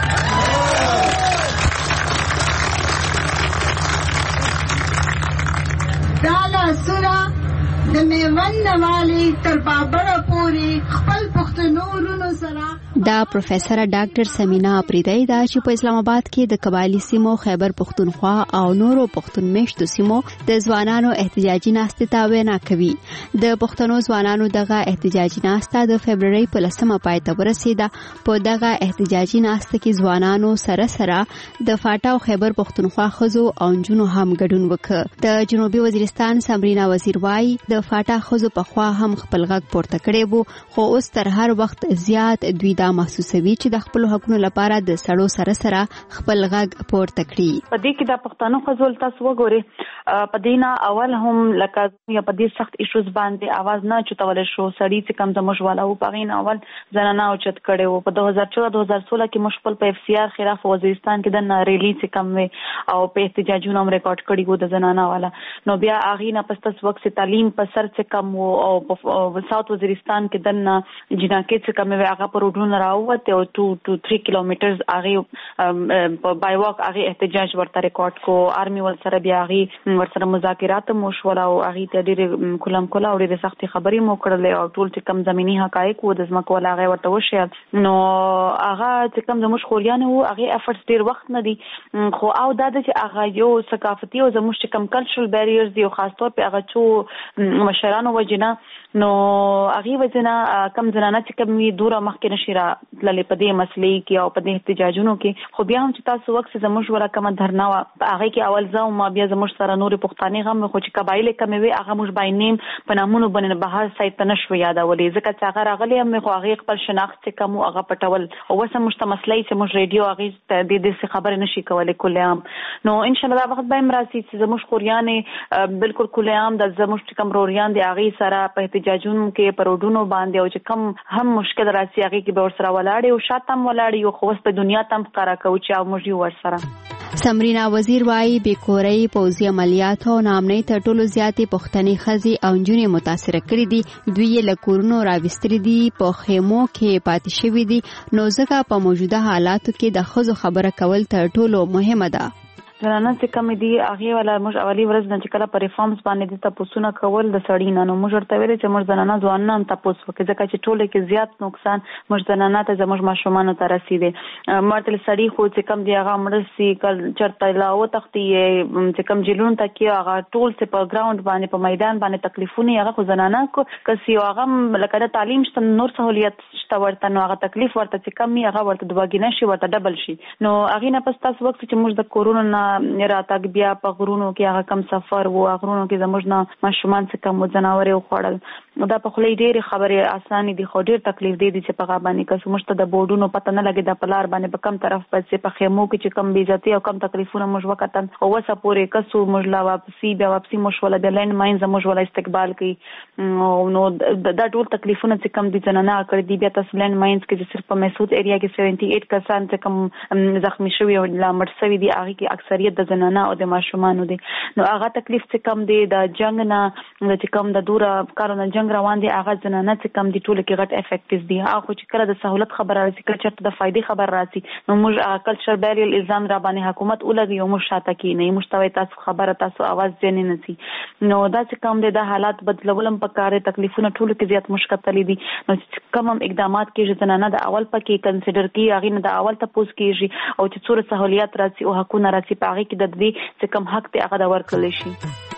دا لاسونه د میوند نوالی تر بابړه پورې خپل پښتنو ورونو سره. دا پروفیسور ډاکټر سمینا اپریدی دا چې په اسلام آباد کې د قبایلی سیمو خیبر پښتونخوا او نورو پښتون میشتو سیمو د ځوانانو احتجاجي ناستې ته وینا کوي. د پښتنو ځوانانو دغه احتجاجي ناسته د فبرورۍ په لسمه پای ته ورسېده. په دغه احتجاجي ناسته کې ځوانانو سره سره د فاټا او خیبر پښتونخوا ښځو او نجونو هم ګډون وکړ. د جنوبي وزیرستان سمرینا وزیر وایي د فاټا ښځو پخوا هم خپل غږ پورته کړی وو خو اوس تر هر وخت زیات دوی دا محسوسوي چې د خپل حقوقو لپاره د سړو سره سره خپل غږ پورته کړي. په دې کې د پښتنو خزول تاسو وګورئ په دې نه اول هم لکه یا په دې سخت ایشوز باندې आवाज نه چتول شو سړی چې کم زموږ والا او په غین اول زنانه او چت کړي وو په دوه هزار چودہ دوه هزار سولہ کې مشکل په اف سی آر خلاف وزیرستان کې د ریلی چې کم وي او په احتجاجونه هم ریکارډ کړي وو د زنانه والا نو بیا اغه نه پستس وخت تعلیم په سر څخه کم وو او په ساوث وزیرستان کې د جناکې څخه کم وي هغه په روډونو راوته او ټو ټو تھری کیلومترز هغه په بای واک هغه احتجاج ورته ریکارډ کو آرمي ول سره بیا هغه ور سره مذاکرات مو شول او هغه ته ډېر کلم کلا او ډېر سختي خبرې مو کړلې او ټول چې کم زميني حقایق وو د ځمکو ولا هغه ورته وشي نو هغه چې کم زموږ خوريان وو هغه افورټس ډېر وخت نه دي خو او دا چې هغه یو ثقافتي او زموږ چې کم کلچرل بیریرز دی او خاص طور په هغه چو مشرانو وجنه نو هغه وجنه کم زنانه چې کم وی دوره مخکې نشيره للې په دې مسلې کې او په دې احتجاجونو کې خو بیا هم چې تاسو وخت زموږ ولا کوم دھرنا هغه کې اول ځو ما بیا زموږ سره نور پښتانه غم خو چې قبایل کم وی هغه موږ باندې نیم په نامونو باندې بهر سایت ته نشو یادولې ځکه چې هغه راغلی هم خو هغه خپل شناخت چې کوم هغه پټول او وسه مشتمسلې چې موږ ریډیو هغه د دې خبره نشي کولای کله نو ان شاء الله دا وخت به مراسي چې زموږ خوريانې بالکل کله هم د زموږ کم روريان دی هغه سره په احتجاجونو کې پروډونو باندې او چې کم هم مشکل راځي هغه کې به ور سره ولاړ او شاتم ولاړ یو خو په دنیا تم ښکارا کوي چې او موږ ور سره. سمرینا وزیر وايي بیکوري پوځي عملیات او نامنې تر ټولو زیاتې پښتني خزي او جنې متاثر کړې دي دوی له کورونو راوستري دي په خیمو کې پاتې شوي دي نو ځکه په موجوده حالاتو کې د خزو خبره کول تر ټولو مهمه ده. زنانه چې کم دي هغه ولا موږ اولی ورځ نه چې کله پر ریفارمز باندې د تاسو نه کول د سړی نه نو موږ ورته ویل چې موږ زنانه ځوان نه تاسو وکړي ځکه چې ټوله کې زیات نقصان موږ زنانه ته زموږ ماشومان ته رسیدي مرتل سړی خو چې کم دی هغه مرسي کل چرته لا او تختی چې کم جلون ته کې هغه ټول څه په ګراوند باندې په میدان باندې تکلیفونه هغه خو زنانه کو کسي هغه لکه د تعلیم شته نور سہولیت شته ورته نو هغه تکلیف ورته چې کم هغه ورته دواګینه شي ورته ډبل شي نو هغه نه پس تاسو وخت چې موږ د کورونا نه راتګ بیا په غرونو کې هغه کم سفر وو غرونو کې زموږ نه ماشومان څخه کم جناور او خړل نو دا په خلې ډېر خبره اسانه دي خو ډېر تکلیف دی چې په غابانی کسو مشته د بورډونو پته نه لګي د پلار باندې په کم طرف پسې په خیمو کې چې کم بیزتی او کم تکلیفونه موږ وکتل او وسه پورې کسو موږ لا واپسی بیا واپسی موږ ولا د لند ماین زموږ ولا استقبال کوي نو دا ټول تکلیفونه چې کم دي جنانه کړ دي بیا تاسو لند ماینز کې چې صرف په مسعود ایریا کې اٹھہتر کسان چې کم زخمی شوی او لا مړ شوی دي هغه کې اکثریت د زنانه او د ماشومانو دي نو هغه تکلیف چې کم دي د جنگ نه چې کم د دوره کارونه جنگ روان دي هغه زنانه چې کم دي ټول کې غټ افیکټز دي هغه چې کله د سہولت خبر راځي کله چې د فائدې خبر راځي نو موږ کلچر بیریل الزام را باندې حکومت ولګي او موږ شاته کې نه مستوي تاسو خبره تاسو आवाज ځنې نسی نو دا چې کم دي د حالات بدلولم په کار تکلیفونه ټول کې زیات مشکل دي نو کم هم اقدامات کې زنانه د اول پکې کنسیډر کی هغه نه د اول ته پوس کیږي او چې څوره سہولیت راځي او حقونه راځي په هغه کې د دې چې کم حق ته هغه ورکړل شي.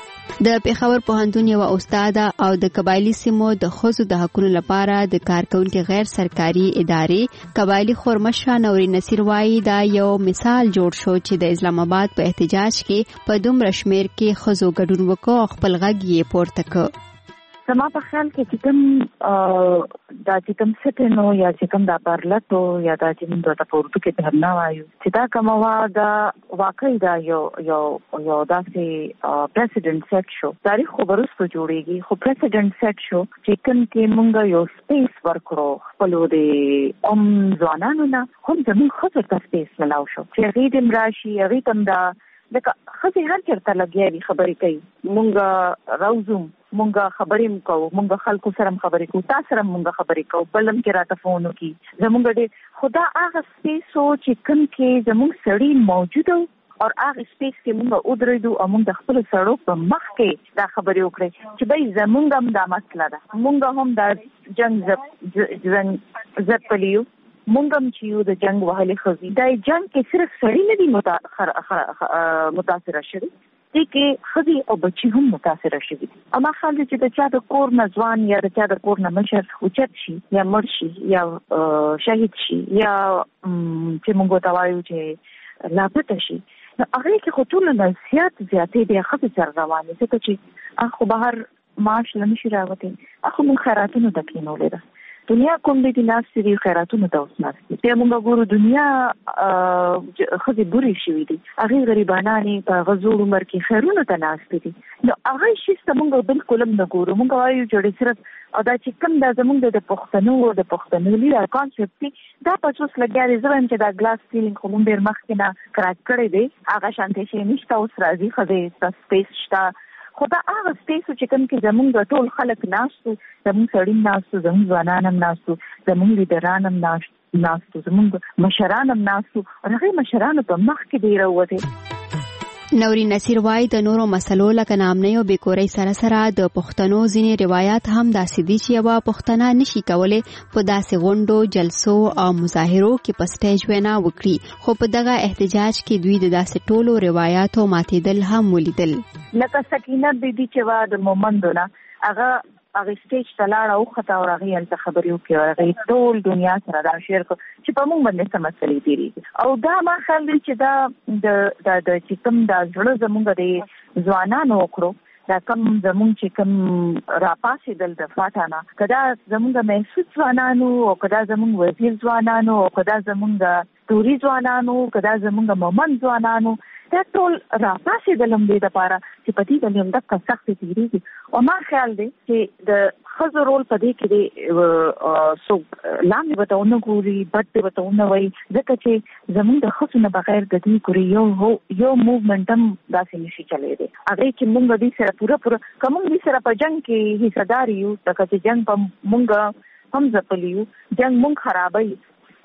د پیښور پوهنتون یو استاد او د قبایلی سیمو د خزو د حقوقو لپاره د کارکونکو غیر سرکاري ادارې قبایلی خورمشا نوري نصیر وايي دا یو مثال جوړ شو چې د اسلام آباد په احتجاج کې په دومره شمیر کې خزو ګډون وکړ خپل غږ یې پورته کړ. زما په خیال کې چې کوم دا چې کوم ستنو یا چې کوم دا پرلتو یا دا چې موږ ته په اردو کې دھرنا وایو چې دا کوم وا دا واقعي دا یو یو یو داسې پریزیډنټ سیټ شو تاریخ خو ورسته جوړیږي خو پریزیډنټ سیټ شو چې کوم کې موږ یو سپیس ورکړو خپل د ام ځوانانو نه هم زموږ خپل ته سپیس ملاو شو چې هغه د مراشي هغه کوم دا لکه خزي هر چرته لګیږي خبرې کوي مونږ راوزو مونږه خبرې کوو مونږ خلکو سره خبرې کوو تاسو سره مونږ خبرې کوو بلم کې راته فون وکي زمونږ دې خدا هغه سپیس او چې کوم کې زمونږ سړی موجود او هغه سپیس کې مونږ ودرېدو او مونږ د خپل سړو په مخ کې دا خبرې وکړې چې بای زمونږ هم دا مسله ده مونږ هم دا جنگ زپ جنگ زپلیو مونږ هم چې یو د جنگ وهلې خزي دا جنگ کې صرف سړی نه دي متاثر شوی دي کې خزي او بچي هم متاثر شوي دي اما خالد چې د چا د کور نه ځوان یا د چا د کور نه مشر اوچت شي یا مړ شي یا شهید شي یا چې موږ ته وایو چې لاپته شي نو هغه کې خطر نه زیات زیاتې د خزي سره روانې ځکه چې اخو بهر معاش لنشي راوته اخو من خیراتونو د کینولې ده دنیا کوم دي ناس دي خیراتونه ته اوس ناس دي موږ ګورو دنیا خزي بوري شوې دي هغه غریبانانی په غزو عمر کې خیرونه ته ناس دي نو هغه شي څنګه بالکل نه ګورو موږ وایو چې صرف او دا چې کوم د زمونږ د پښتنو او د پښتنولي دا کانسپټ دا په څوس لګیاري زویم چې دا ګلاس سیلینګ کوم ډیر مخکې نه کراک کړی دی هغه شانتي شي نشته اوس راځي خدای سپیس شته خو دا هغه سپیس چې کوم کې زمونږ ټول خلک ناشته زمونږ سړی ناشته زمونږ ځوانان هم ناشته زمونږ لیډران هم ناشته ناشته زمونږ مشران هم ناشته هغه مشران په مخ کې دی راوته نوري نصیر وای د نورو مسلو لکه نامنۍ او بیکورۍ سره سره د پښتنو ځینې روایت هم داسې دي چې یوه پښتنه نشي کولی په داسې غونډو جلسو او مظاهرو کې په سټیج وینا وکړي خو په دغه احتجاج کې دوی د داسې ټولو روایاتو ماتېدل هم ولیدل لکه سکینه بیبي چې وه د مومندو نه هغه هغه سټیج ته لاړه وخته او هغې هلته خبرې وکړې هغې ټول دنیا سره دا شیر کړو چې په موږ باندې څه مسلې تېرېږي او دا ما خیال دی چې دا د چې کوم دا زړه زموږ د ځوانانو وکړو دا کوم زموږ چې کوم راپاسېدل د فاټا نه که دا زموږ محسوس ځوانانو او که دا زموږ وزیر ځوانانو او که دا زموږ توري ځوانانو که دا زموږ مومند ځوانانو دا ټول راپاسېدل هم دې دپاره چې په دې باندې همدغه سختې تېرېږي او ما خیال دی چې د ښځو رول په دې کې دی څوک لاندې به ته ونه ګوري بد دې به ته ونه وایي ځکه چې زموږ د ښځو نه بغیر د دې ګوري یو یو موومنټ هم داسې نشي چلېدی هغې چې موږ دې سره پوره پوره که موږ دې سره په جنګ کې حصه دار یو لکه چې جنګ په موږ هم ځپلی یو جنګ موږ خرابوي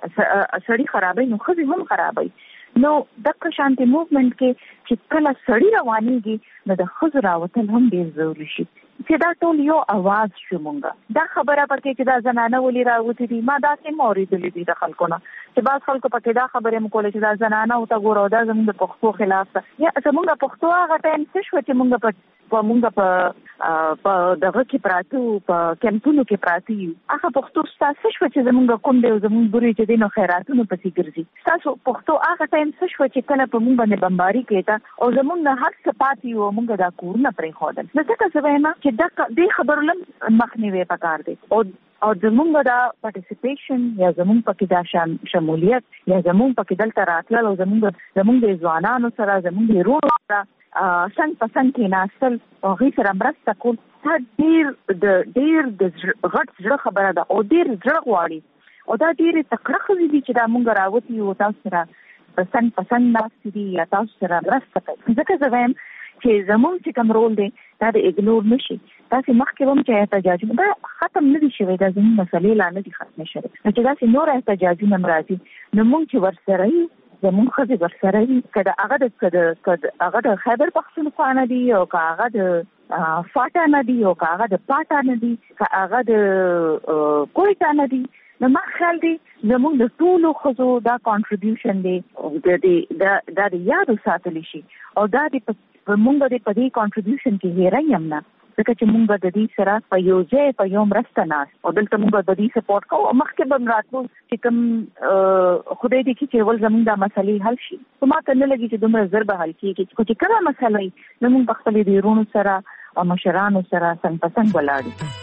سړي خرابوي نو ښځې هم خرابوي نو دغه شانتي موومنټ کې چې کله سړی روانېږي نو د ښځو راوتل هم ډېر ضروري شي چې دا ټول یو اواز شو مونږه دا خبره پکې چې دا زنانه ولې راوتې دي ما داسې هم اورېدلې دي د خلکو نه چې بعض خلکو پکې دا خبرې م کولې چې دا زنانه ورته ګوره دا زموږ د پښتو خلاف ده یا زموږ پښتو هغه ټایم څه شوه چې مونږ په مونږ په په دغه کې پراته وو په کمپونو کې پراته یو هغه پښتو ستا څه شوه چې زموږ کونډې او زموږ بورې چې دی نو خیراتونو پسې ګرځي ستاسو پښتو هغه ټایم څه شوه چې کله په مونږ باندې بمباري کېده او زموږ نه هر څه پاتې وو مونږ دا کورونه پرېښودل نو ځکه زه وایم چې دا دې خبرو لم مخنیوی پکار دی او او زمونږ دا پارټیسیپیشن یا زمونږ پکې دا شمولیت یا زمونږ پکې دلته راتلل او زمونږ زمونږ د ځوانانو سره زمونږ د وروڼو سره څنګ په څنګ کېناستل او هغوی سره مرسته کول دا ډېر د ډېر د غټ زړه خبره ده او ډېر زړه غواړي او دا ډېرې تکړه ښځې دي چې دا مونږ راوتي یو تاسو سره په څنګ په څنګ ناستې دي یا تاسو سره مرسته کوي ځکه زه وایم چې زمونږ چې کوم رول دی دا د اګنور نشي تاسې مخکې هم چې احتجاجونه دا ختم نه دي شوی دا زموږ مسلې لا نه دي ختمې شوې نو چې داسې نور احتجاجونه هم راځي نو موږ چې ورسره یو زموږ ښځې ورسره وي که د هغه د هغه د خیبر پښتونخوا نه دي او که هغه د فاټا نه دي او که هغه د پاټا نه دي که هغه د کویټا نه دي نو ما خیال دی زموږ د ټولو ښځو دا کانټریبیوشن دی دا د یادو ساتلی شي او دا د مونږ د په دې کانټریبیوشن کې هیرئ هم نه ځکه چې مونږ د دې سره په یو ځای په یو مرسته ناست او دلته مونږ د دې سپورټ کوو او مخکې به م راتلو چې کوم خدای دې کړي چې اول زموږ دا مسلې حل شي خو ما ته نه لګي چې دومره زر به حل کېږي خو چې کومه مسله وي نو مونږ په خپلې د وروڼو سره او مشرانو سره څنګ په څنګ ولاړ یو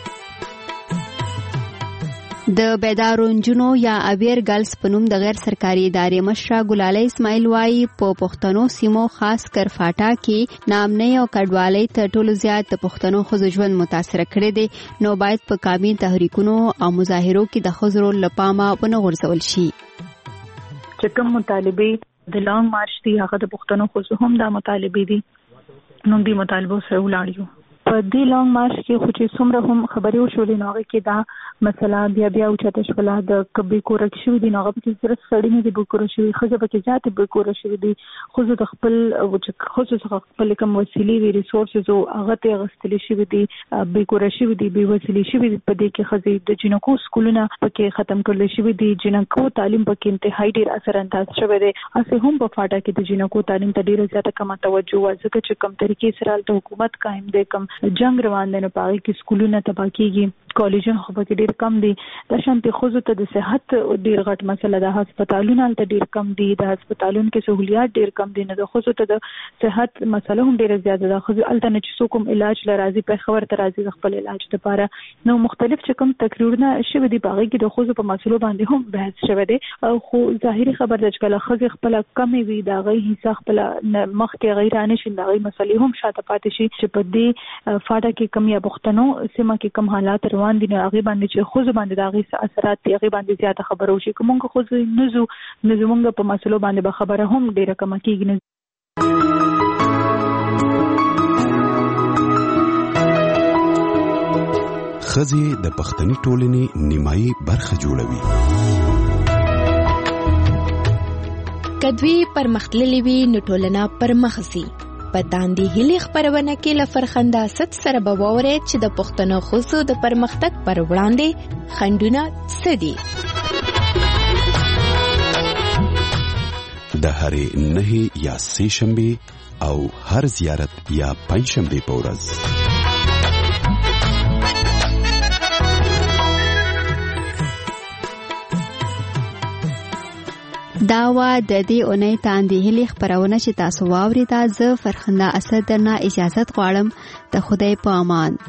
د بیدارو نجونو یا اویر ګرلز په نوم د غیر سرکاري ادارې مشره ګلاله اسماعیل وایي په پښتنو سیمو خاص کر فاټا کې نامنۍ او کډوالۍ تر ټولو زیات د پښتنو ښځو ژوند متاثره کړی دی نو باید په کامي تحریکونو او مظاهرو کې د ښځو رول له پامه ونه غورځول شي چې کوم مطالبې د لانګ مارچ دي هغه د پښتنو ښځو هم دا مطالبې دي نو دې مطالبو سره ولاړ یو په دې لانګ مارچ کې خو چې څومره هم خبرې وشولې نو هغې کې دا مسله بیا بیا اوچته شوله د که بېکوره شوي دي نو هغه پکې صرف سړي نه دي بېکوره شوي ښځې پکې زیاتې بېکوره شوي دي ښځو د خپل ښځو څخه خپلې کوم وسیلې وي ریسورسز او هغه ته اخیستلې شوي دي بېکوره شوي دي بې وسیلې شوي دي په دې کې ښځې د جنکو سکولونه پکې ختم کړل شوي دي جنکو تعلیم پکې انتهایی ډېر اثر انداز شوی دی هسې هم په فاټا کې د جنکو تعلیم ته ډېره زیاته کمه توجه وه ځکه چې کوم طریقې سره هلته حکومت قایم دی کوم جنګ روان دی نو په هغې کې سکولونه تباه کېږي کالجن خو پکې ډیر کم دي. د شانتي خوځو ته د صحت ډیر غټ مسله ده. هسپتالونه ته ډیر کم دي. د هسپتالونو کې سہولیات ډیر کم دي. نه د خوځو ته د صحت مسله هم ډیر زیاته ده. خو الته نه چې څوک علاج لرازي په خبر ته راځي خپل علاج لپاره. نو مختلف چې کوم تقریرونه شوه دي باغې کې د خوځو په مسلو باندې هم بحث شوه دي. خو ظاهري خبر ده چې کله خوځ خپل کم وي دا غي حصہ خپل مخ کې غیرانه شي دا غي مسلې هم شاته پاتې شي چې په دې فاټا کې کم یا بختنو سیمه کې کم حالات روان دي. هغه باندې چې خوځ باندې دا غي اثرات دي هغه باندې زیاته خبرو شي. کومه خوځ نزو نزو موږ په مسلو باندې به خبره هم ډیره کم کیږي. خزي د پښتني ټولنې نیمایي برخه جوړوي. کدوی پرمختللي وي نو ټولنه پرمخسي. په داندې هلي خبرونه کې لفرخنده ست سره به ووري چې د پښتنو خصو د پرمختګ پر وړاندې خندونه سدي. د هرې نه یا سه شنبه او هر زیارت یا پنځ شنبه په ورځ دا وا د دې اونۍ تاندې هلي خبرونه چې تاسو واورېدا. زه فرخنده اسد درنه اجازت غواړم. د خدای په امان.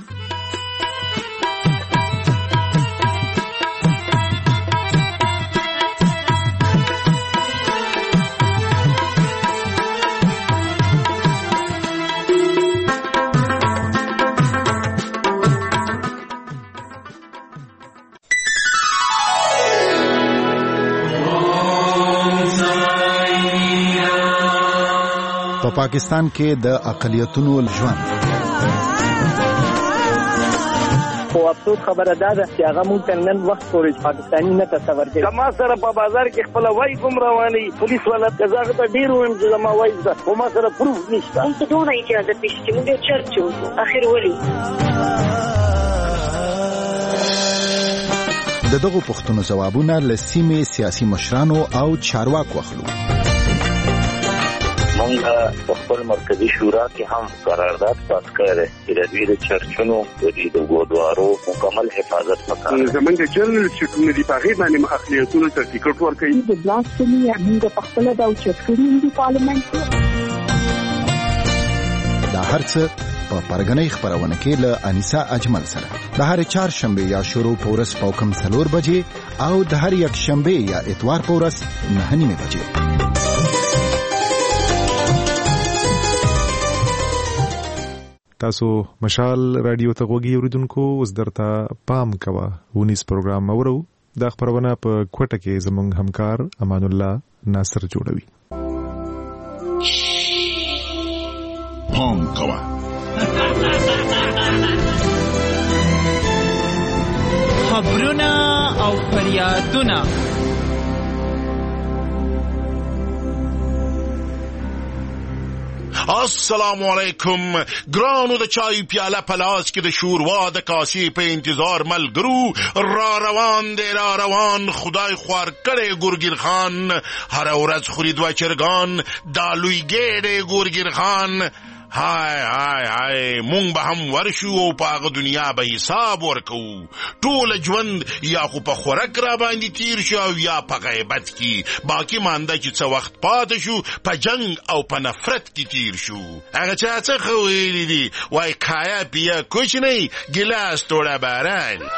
په پاکستان کې د اقلیتونو ژوند خو افسوس خبره ده چې هغه مونږ ته نن وخت پورې پاکستاني نه تصور کوي. ما سره په بازار کې خپل وای کوم رواني پولیس والا کزاغه ته ډیر ویم چې ما وای ده خو ما سره پروف نشته. مونږ ته ډونه اجازه پېښ چې مونږ چرچ وکړو اخر ولي د دغو پوښتنو ځوابونه له سیمې سیاسي مشرانو او چارواکو اخلو. مونږ په خپل مرکزی شورا کې هم قرارداد پاس کړی چې د دوی د چرچونو د ګودوارو مکمل حفاظت وکړي. زمونږ جنرال سیټونه دي په هغې باندې اقلیتونو ته ټیکټ ورکوي. د بلاسفمي موږ په خپله دا اوچت کړي دي پارلمنټ کې. دا هر څه په پرګنۍ خبرونه کې له انیسا اجمل سره د هر چهار شنبه یا شروع په ورځ په کم څلور بجې او د هر یک شنبه یا اتوار په ورځ نه نیمه بجې. تاسو مشال رادیو ته غوږی اوریدونکو اوس درته پام کوه ونیس پروګرام اورو. دا خبرونه په کوټه کې زموږ همکار امان الله ناصر جوړوي. پام کوه خبرونه او فریادونه السلام علیکم ګرانو د چای پیاله پلاس کې د شوروا د کاسې په انتظار ملګرو را روان دی را روان خدای خوار کړی ګورګیر خان هر ورځ خوري دوه چرګان دا لوی ګېډې ګورګیر خان. هاي هاي هاي مونږ به هم ورشو او په هغه دنیا به حساب ورکو. ټول ژوند یا خو په خوراک را باندې تیر شو او یا په غیبت کې باقی مانده چې څه وخت پاتې شو په جنگ او په نفرت کې تیر شو. هغه چا څه خو ویلي دي وای کایا بیا کوچ نه ګلاس توړه باران.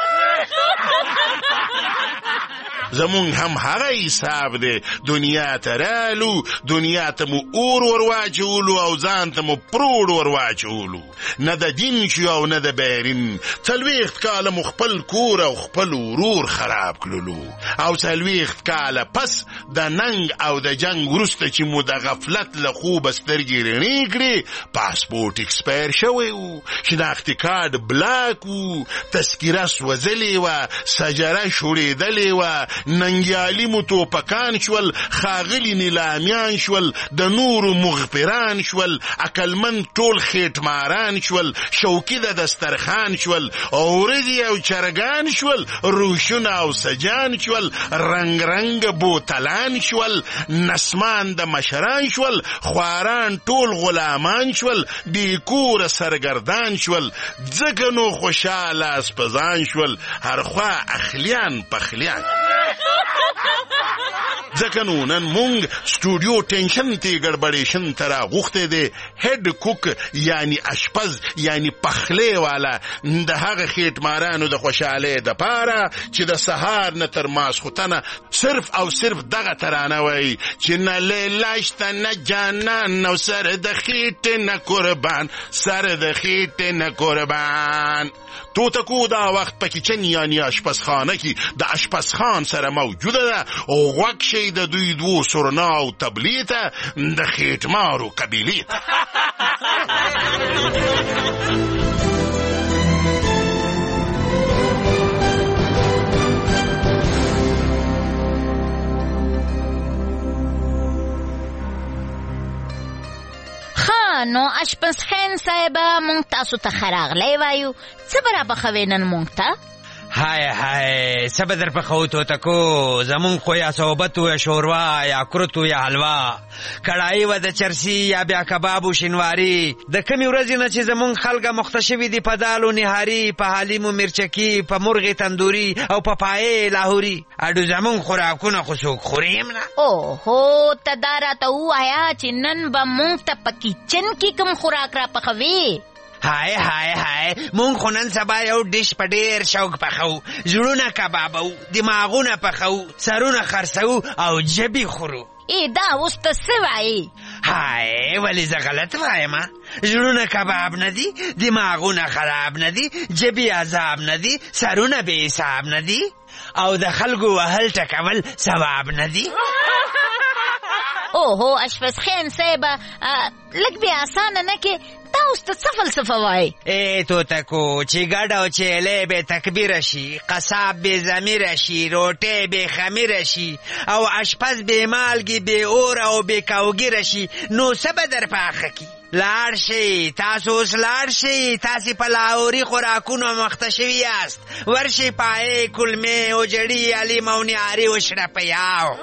زمون هم هغه حساب دی دنیا ته رالو دنیا ته مو اور ورواچولو او ځان ته مو پروړ ورواچولو. نه د دین شو او نه د بیرین. څلوېښت کاله مو خپل کور او خپل ورور خراب کړلو او څلوېښت کاله پس د ننګ او د جنگ وروسته چې مو د غفلت له خوبه سترګې رڼې کړې پاسپورټ اکسپایر شوی و شناختي کارت بلاک و تذکره سوځلې وه سجره شوړېدلې وه ننګیالي مو توپکان شول، خاغلی نیلامیان شول، د نورو مغفران شول، عقلمند ټول خېټماران شول، شوکي د دسترخان شول، اورځي او چرګان شول، روشونه او سجان شول، رنگ رنگ بوتلان شول، نسمان د مشران شول، خواران ټول غلامان شول، بیکور سرګردان شول، ځکه نو خوشاله اسپزان شول، هر خوا اخلیان پخلیان. ځکه نو نن مونږ سټوډیو ټینشن تی ګډبډیشن ترا غوښته دی هډ کوک یعنی اشپز یعنی پخلی والا د هغه خېټمارانو د خوشاله د پاره چې د سهار نه تر ماسخوتنه صرف او صرف دغه ترانه وای چې نه لیلاشت نه جانان نو سر د خېټ نه قربان، سر د خېټ نه قربان. تو تکو دا وخت په کچن یعنی اشپزخانه کې د اشپزخان سره موجوده ده او غوږ شي د دوی دوو سرناو تبلیغ ته د خېټمارو قبیلې ته. نو اشپزخان صاحبه مونږ تاسو ته ښه راغلی وایو. څه به راپخوې نن مونږ ته؟ های های څه به در پخوو توتکو، زمونږ خو یا صحبت و یا شوروا یا کرت و یا حلوا، کړایي و د چرسی یا بیا کباب و شینواري. د کمې ورځې نه چې زمونږ خلکه مخته شوي دي په دال و نهاري، په حلیمو مرچکي، په مرغې تندوري او په پایې لاهوري. اډو زمونږ خوراکونه خو څوک خوري هم نه. اوهو ته دا راته ووایه چې نن به مونږ ته په کیچن کې کوم خوراک راپخوې؟ های های های مونږ خو نن سبا یو ډش په ډېر شوق پخوو، زړونه کبابو، دماغونه پخوو، سرونه خرڅوو او جبې خورو. ای دا اوس ته څه وایې؟ های ولې زه غلط وایم؟ زړونه کباب نه دي، دماغونه خراب نه دي، جبې عذاب نه دي، سرونه بې حساب نه دي او د خلکو وهل ټکول ثواب نه دي. اوهو اشپزخان صاحبه لږ بې اسانه نه کې تا اوس ته څه فلسفه وایي؟ ای توتکو چې ګډ او چیلی بې تکبیره شي، قصاب بې ضمیره شي، روټۍ بې خمیره شي او اشپز بې مالګې بې اور او بې کوګیره شي، نو څه به در پاخه کي؟ لاړ شئ تاسو اوس لاړ شئ، تاسې په لاهوري خوراکونو مخته شوي یاست. ورشئ پایې کلمې اوجړي علیم او نیاري وشړپیاو.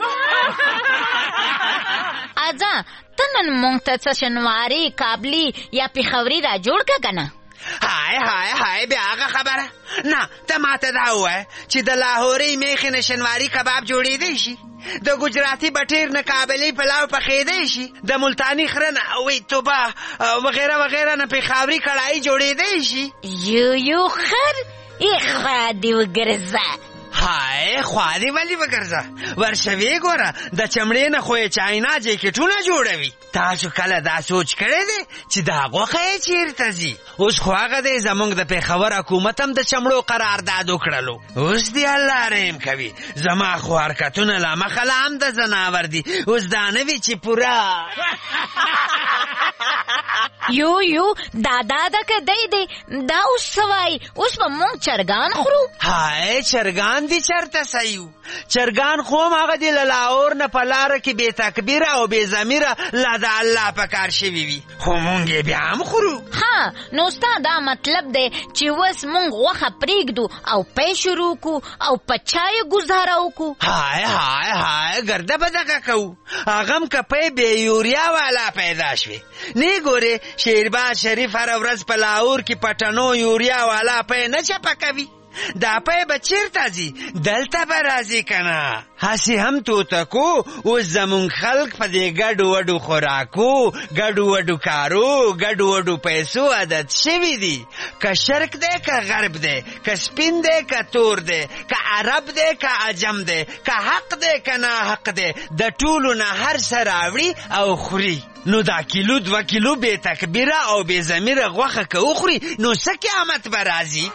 اځه ته نن مونږ ته څه شنواري کابلي یا پېښوري را جوړ که که نه؟ های های های بیا هغه خبره نه، ته ماته دا ووایه چې د لاهوري میخې نه شنواري کباب جوړېدی شي، د ګجراتي بټیر نه کابلي پلاو پخېدی شي، د ملتاني خره نه وی توبه وغیره وغیره نه پېښوري کړایي جوړېدی شي. یو یو خر ای خوا دې وګرځه. های خوا دې ولې وګرځه؟ ورشه ویې ګوره د چمړې نه خو یې چاینا جیکټونه جوړوي. تاسو کله دا سوچ کړی دی چې دا غوښه یې چېرته ځي؟ اوس خو هغه دی زموږ د پېښور حکومت هم د چمړو قرارداد وکړلو. اوس دی الله رحم کوي، زما خو حرکتونه لا مخه لا هم د ځناور دي، اوس دا نه وي چې پوره یو یو دا دا دا که دی دی دا اوس څه وایي؟ اوس به مونږ چرګان خورو؟ های چرګان دي چرته سیو؟ چرګان خو هم هغه دی له لاهور نه په لاره کې بې تکبیره او بې ضمیره لا د الله په کار شوي وي، خو مونږ یې بیا هم خورو. ها نو ستا دا مطلب دی چې اوس مونږ غوښه پرېږدو او پی شروع کړو او په چایو ګزاره وکړو؟ های های های ګرده به دغه کوو، هغه هم که پی بې یوریا والا پیدا شوې. نه ګورې شیرباز شریف هره ورځ په لاهور کې پټنو یوریا والا پی نه چپه کوي، دا پی به چیرته ځي؟ دلته به راځي که نه؟ هسې هم توتکو اوس زمونږ خلک په دې ګډو وډو خوراکو، ګډو وډو کارو، ګډو وډو پیسو عادت شوي دي. که شرق دی که غرب دی، که سپین دی که تور دی، که عرب دی که عجم دی، که حق دی که ناحق دی، د ټولو نه هر څه راوړي او خوري. نو دا کیلو دوه کیلو بې تکبیره او بې ضمیره غوښه که وخوري نو څه قیامت به راځي؟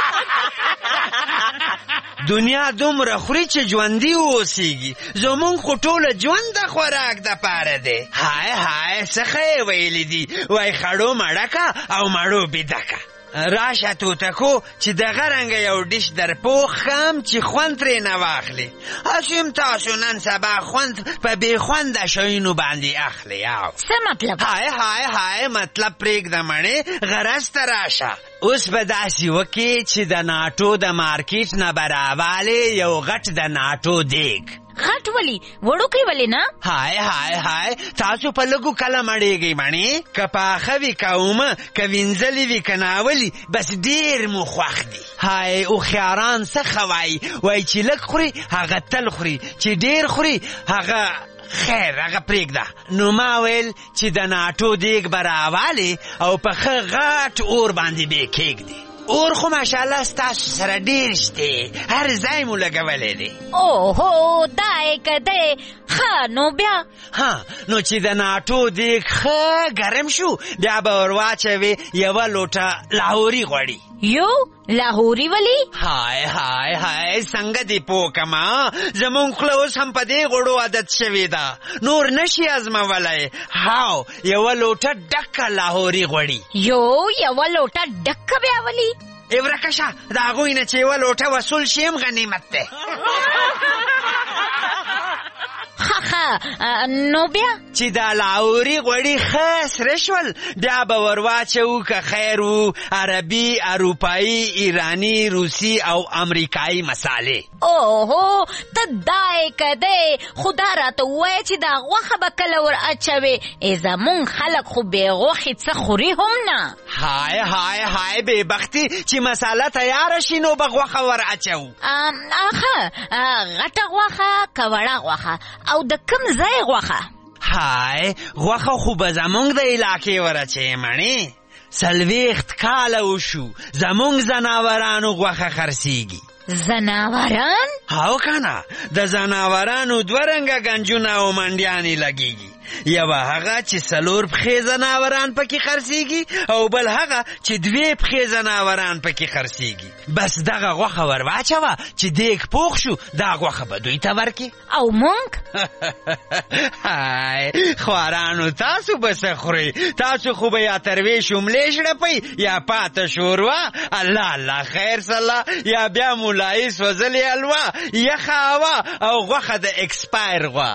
دنیا دومره خوري چې ژوندي واوسېږي، زمونږ خو ټوله ژوند د خوراک دپاره دی. های های څه ښه یې ویلي دي، وایي خړو مړکه او مړو بېدکه. راشه توتکو چې دغه رنګه یو ډیش در پوښم چې خوند ترې نه واخلې. هسې تاسو نن سبا خوند په بې خونده شیانو باندې اخلي. څه مطلب؟ هاي هاي هاي مطلب پرېږده مړې، غرض ته راشه. اوس به داسې وکړې چې د ناټو د مارکیټ نه به راوالې یو غټ د ناټو دیګ. غټ ولی وړوکی ولی نه؟ هاي هاي هاي تاسو په لږو کله مړېږئ مڼې، که پاخه وي که اومه که وینځلې وي که ناولي، بس ډېر مو خوښ دي. هاي هوښیاران څه ښه وایي، وایي چې لږ خوري هغه تل خوري، چې ډېر خوري هغه خیر هغه پرېږده. نو ما ویل چې د ناټو دیګ به راوالې او په ښه غټ اور باندې به یې کېږدي. اور خو ماشاءالله ستاسو سره ډېر شته، هر ځای مو لګولی دی. اوهو دا یې که دی. ښه نو بیا؟ ها نو چې د ناټو دیګ ښه ګرم شو بیا به ور واچوې یوه لوټه لاهوري غوړي. یو لاهوري ولی؟ هاي هاي هاي څنګه دې پوه کما، زمونږ خوله اوس هم په دې غوړو عادت شوې ده، نور نشي ازمولی. هاو یوه لوټه ډکه لاهوري غوړي. یو یوه لوټه ډکه بیا ولی؟ ای ورکه شه، د هغوی نه چې یوه لوټه وصول شي هم غنیمت دی. ښه نو بیا؟ چې دا لاهوري غوړي ښه سره شول بیا به ور واچوو که خیر وو عربي، اروپایي، ایراني، روسي او امریکایي مسالې. اوهو ته دا یې که دی، خو دا راته ووایه چې دا غوښه به کله ور اچوې. ای زمونږ خلک خو بې غوښې څه خوري هم نه. هاي هاي هاي بې بختي چې مساله تیاره شي نو به غوښه ور اچوو. ښه غټه غوښه که وړه غوښه او د کوم ځای غوښه؟ هاي غوښه خو به زمونږ د علاقې ور اچوې مڼې. څلوېښت کاله وشو زمونږ زناورانو غوښه خرڅېږي. زناوران؟ هاو کنه د زناورانو دوه رنګه گنجونه او منډیانې لګېږي. یوه هغه چې څلور پښې زناوران پکې خرڅېږي او بل هغه چې دوې پښې زناوران پکې خرڅېږي. بس دغه غوښه ور واچوه چې دیګ پوخ شو دا غوښه به دوی ته ورکې. او مونږ؟ هاي خوارانو تاسو به څه خورئ؟ تاسو خو به یا تروې شملې شړپئ یا پاته شوروا، الله الله خیر صله، یا بیا مولایي سوځلې حلوا، یخه هوا او غوښه د اکسپایر غوا.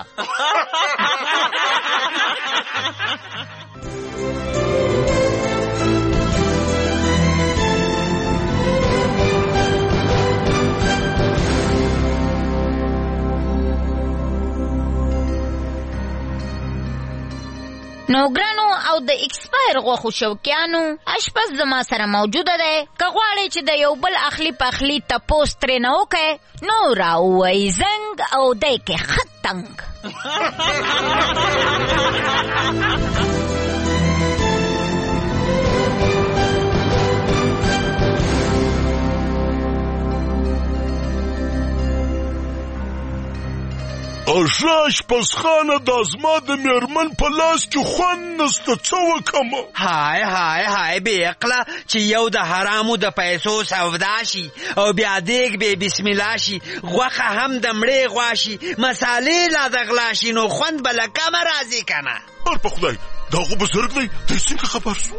نو ګرانو او د اکسپایر غوښو شوقیانو اشپز زما سره موجوده دی، که غواړئ چې د یو بل اخلي پخلي تپوس ترې نه وکئ نو راووئ زنګ او دی کې ښه تنګ. اشپزخانه دا زما د میرمن په لاس کې خوند نسته، څه وکم؟ هاي هاي هاي بې عقله چې یو د حرامو د پیسو سودا شي او بیا دیګ به بسم الله شي، غوښه هم د مړې غوا شي، مسالې لا د غلا شي، نو خوند به له کمه راځي که نه؟ ار په خدای دا خو بزرګ دی، دی څنګه خبر شو؟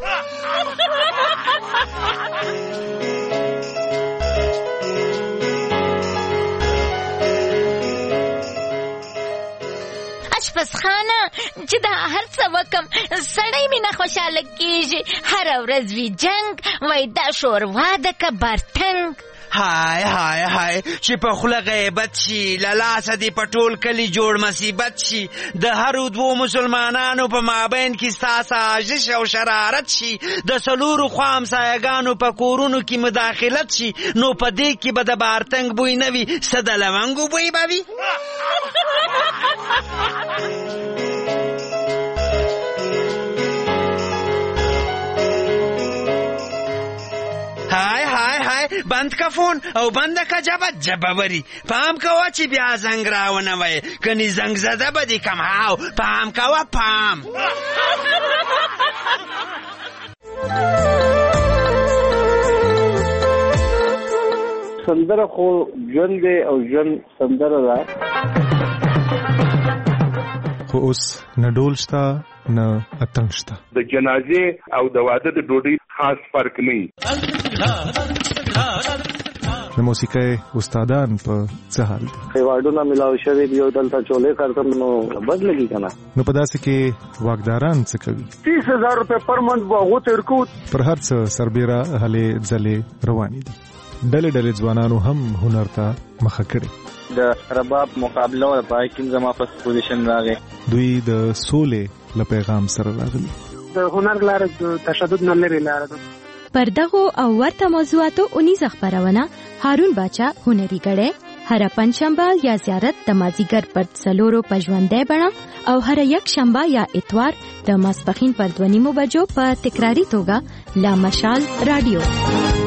اشپزخانه چې دا هر څه وکم سړی مې نه خوشحاله کېږي، هره ورځ وي جنګ، وای دا شوروا ده که برتنګ. هاي هاي هاي چې په خوله غیبت شي، له لاسه دې په ټول کلي جوړ مصیبت شي، د هرو دوو مسلمانانو په مابین کې ستا سازش او شرارت شي، د څلورو خوا همسایهګانو په کورونو کې مداخلت شي، نو په دې کې به د بارتنګ بوی نه وي، څه د لونګو بوی به وي. هاي هاي هاي بند کا فون او بند کا جبه جبه وری، پام کوا چې بیا زنګ راونه وای، کني زنګ زده به دې کم. هاو پام کوا پام. سندره خو ژوند دی او ژوند سندره ده. خو اوس نه ډول شته نه اتنګ شته. د جنازې او د واده د ډوډۍ خاص فرق نه. د موسیقۍ استادان په څه حال دي؟ خیواډونه ملاو شوی دی او دلته چولې کارتم نو بد لګي کنه. نو په داسې کې واګداران څه کوي؟ تیس هزار روپے پر منت باغو تیر کو. پر هر څه سربېره هلې ځلې روانې دي. ډلې ډلې ځوانانو هم هنر ته مخه کړې. د رباب مقابله او پای کې زما په پوزیشن راغی. دوی د سولې له پیغام سره راغلي. د هنر لار د تشدد نه لري لار ده. پر دغه او ورته موضوعاتو اونیز خبرونه هارون باچا هنري غړې هر پنځشنبه یا زیارت د مازیګر پر څلورو پژوندې بڼه او هر یک شنبه یا اتوار د ماسپخین پر دوه نیمو بجو په تکراری توګه لا مشال رادیو.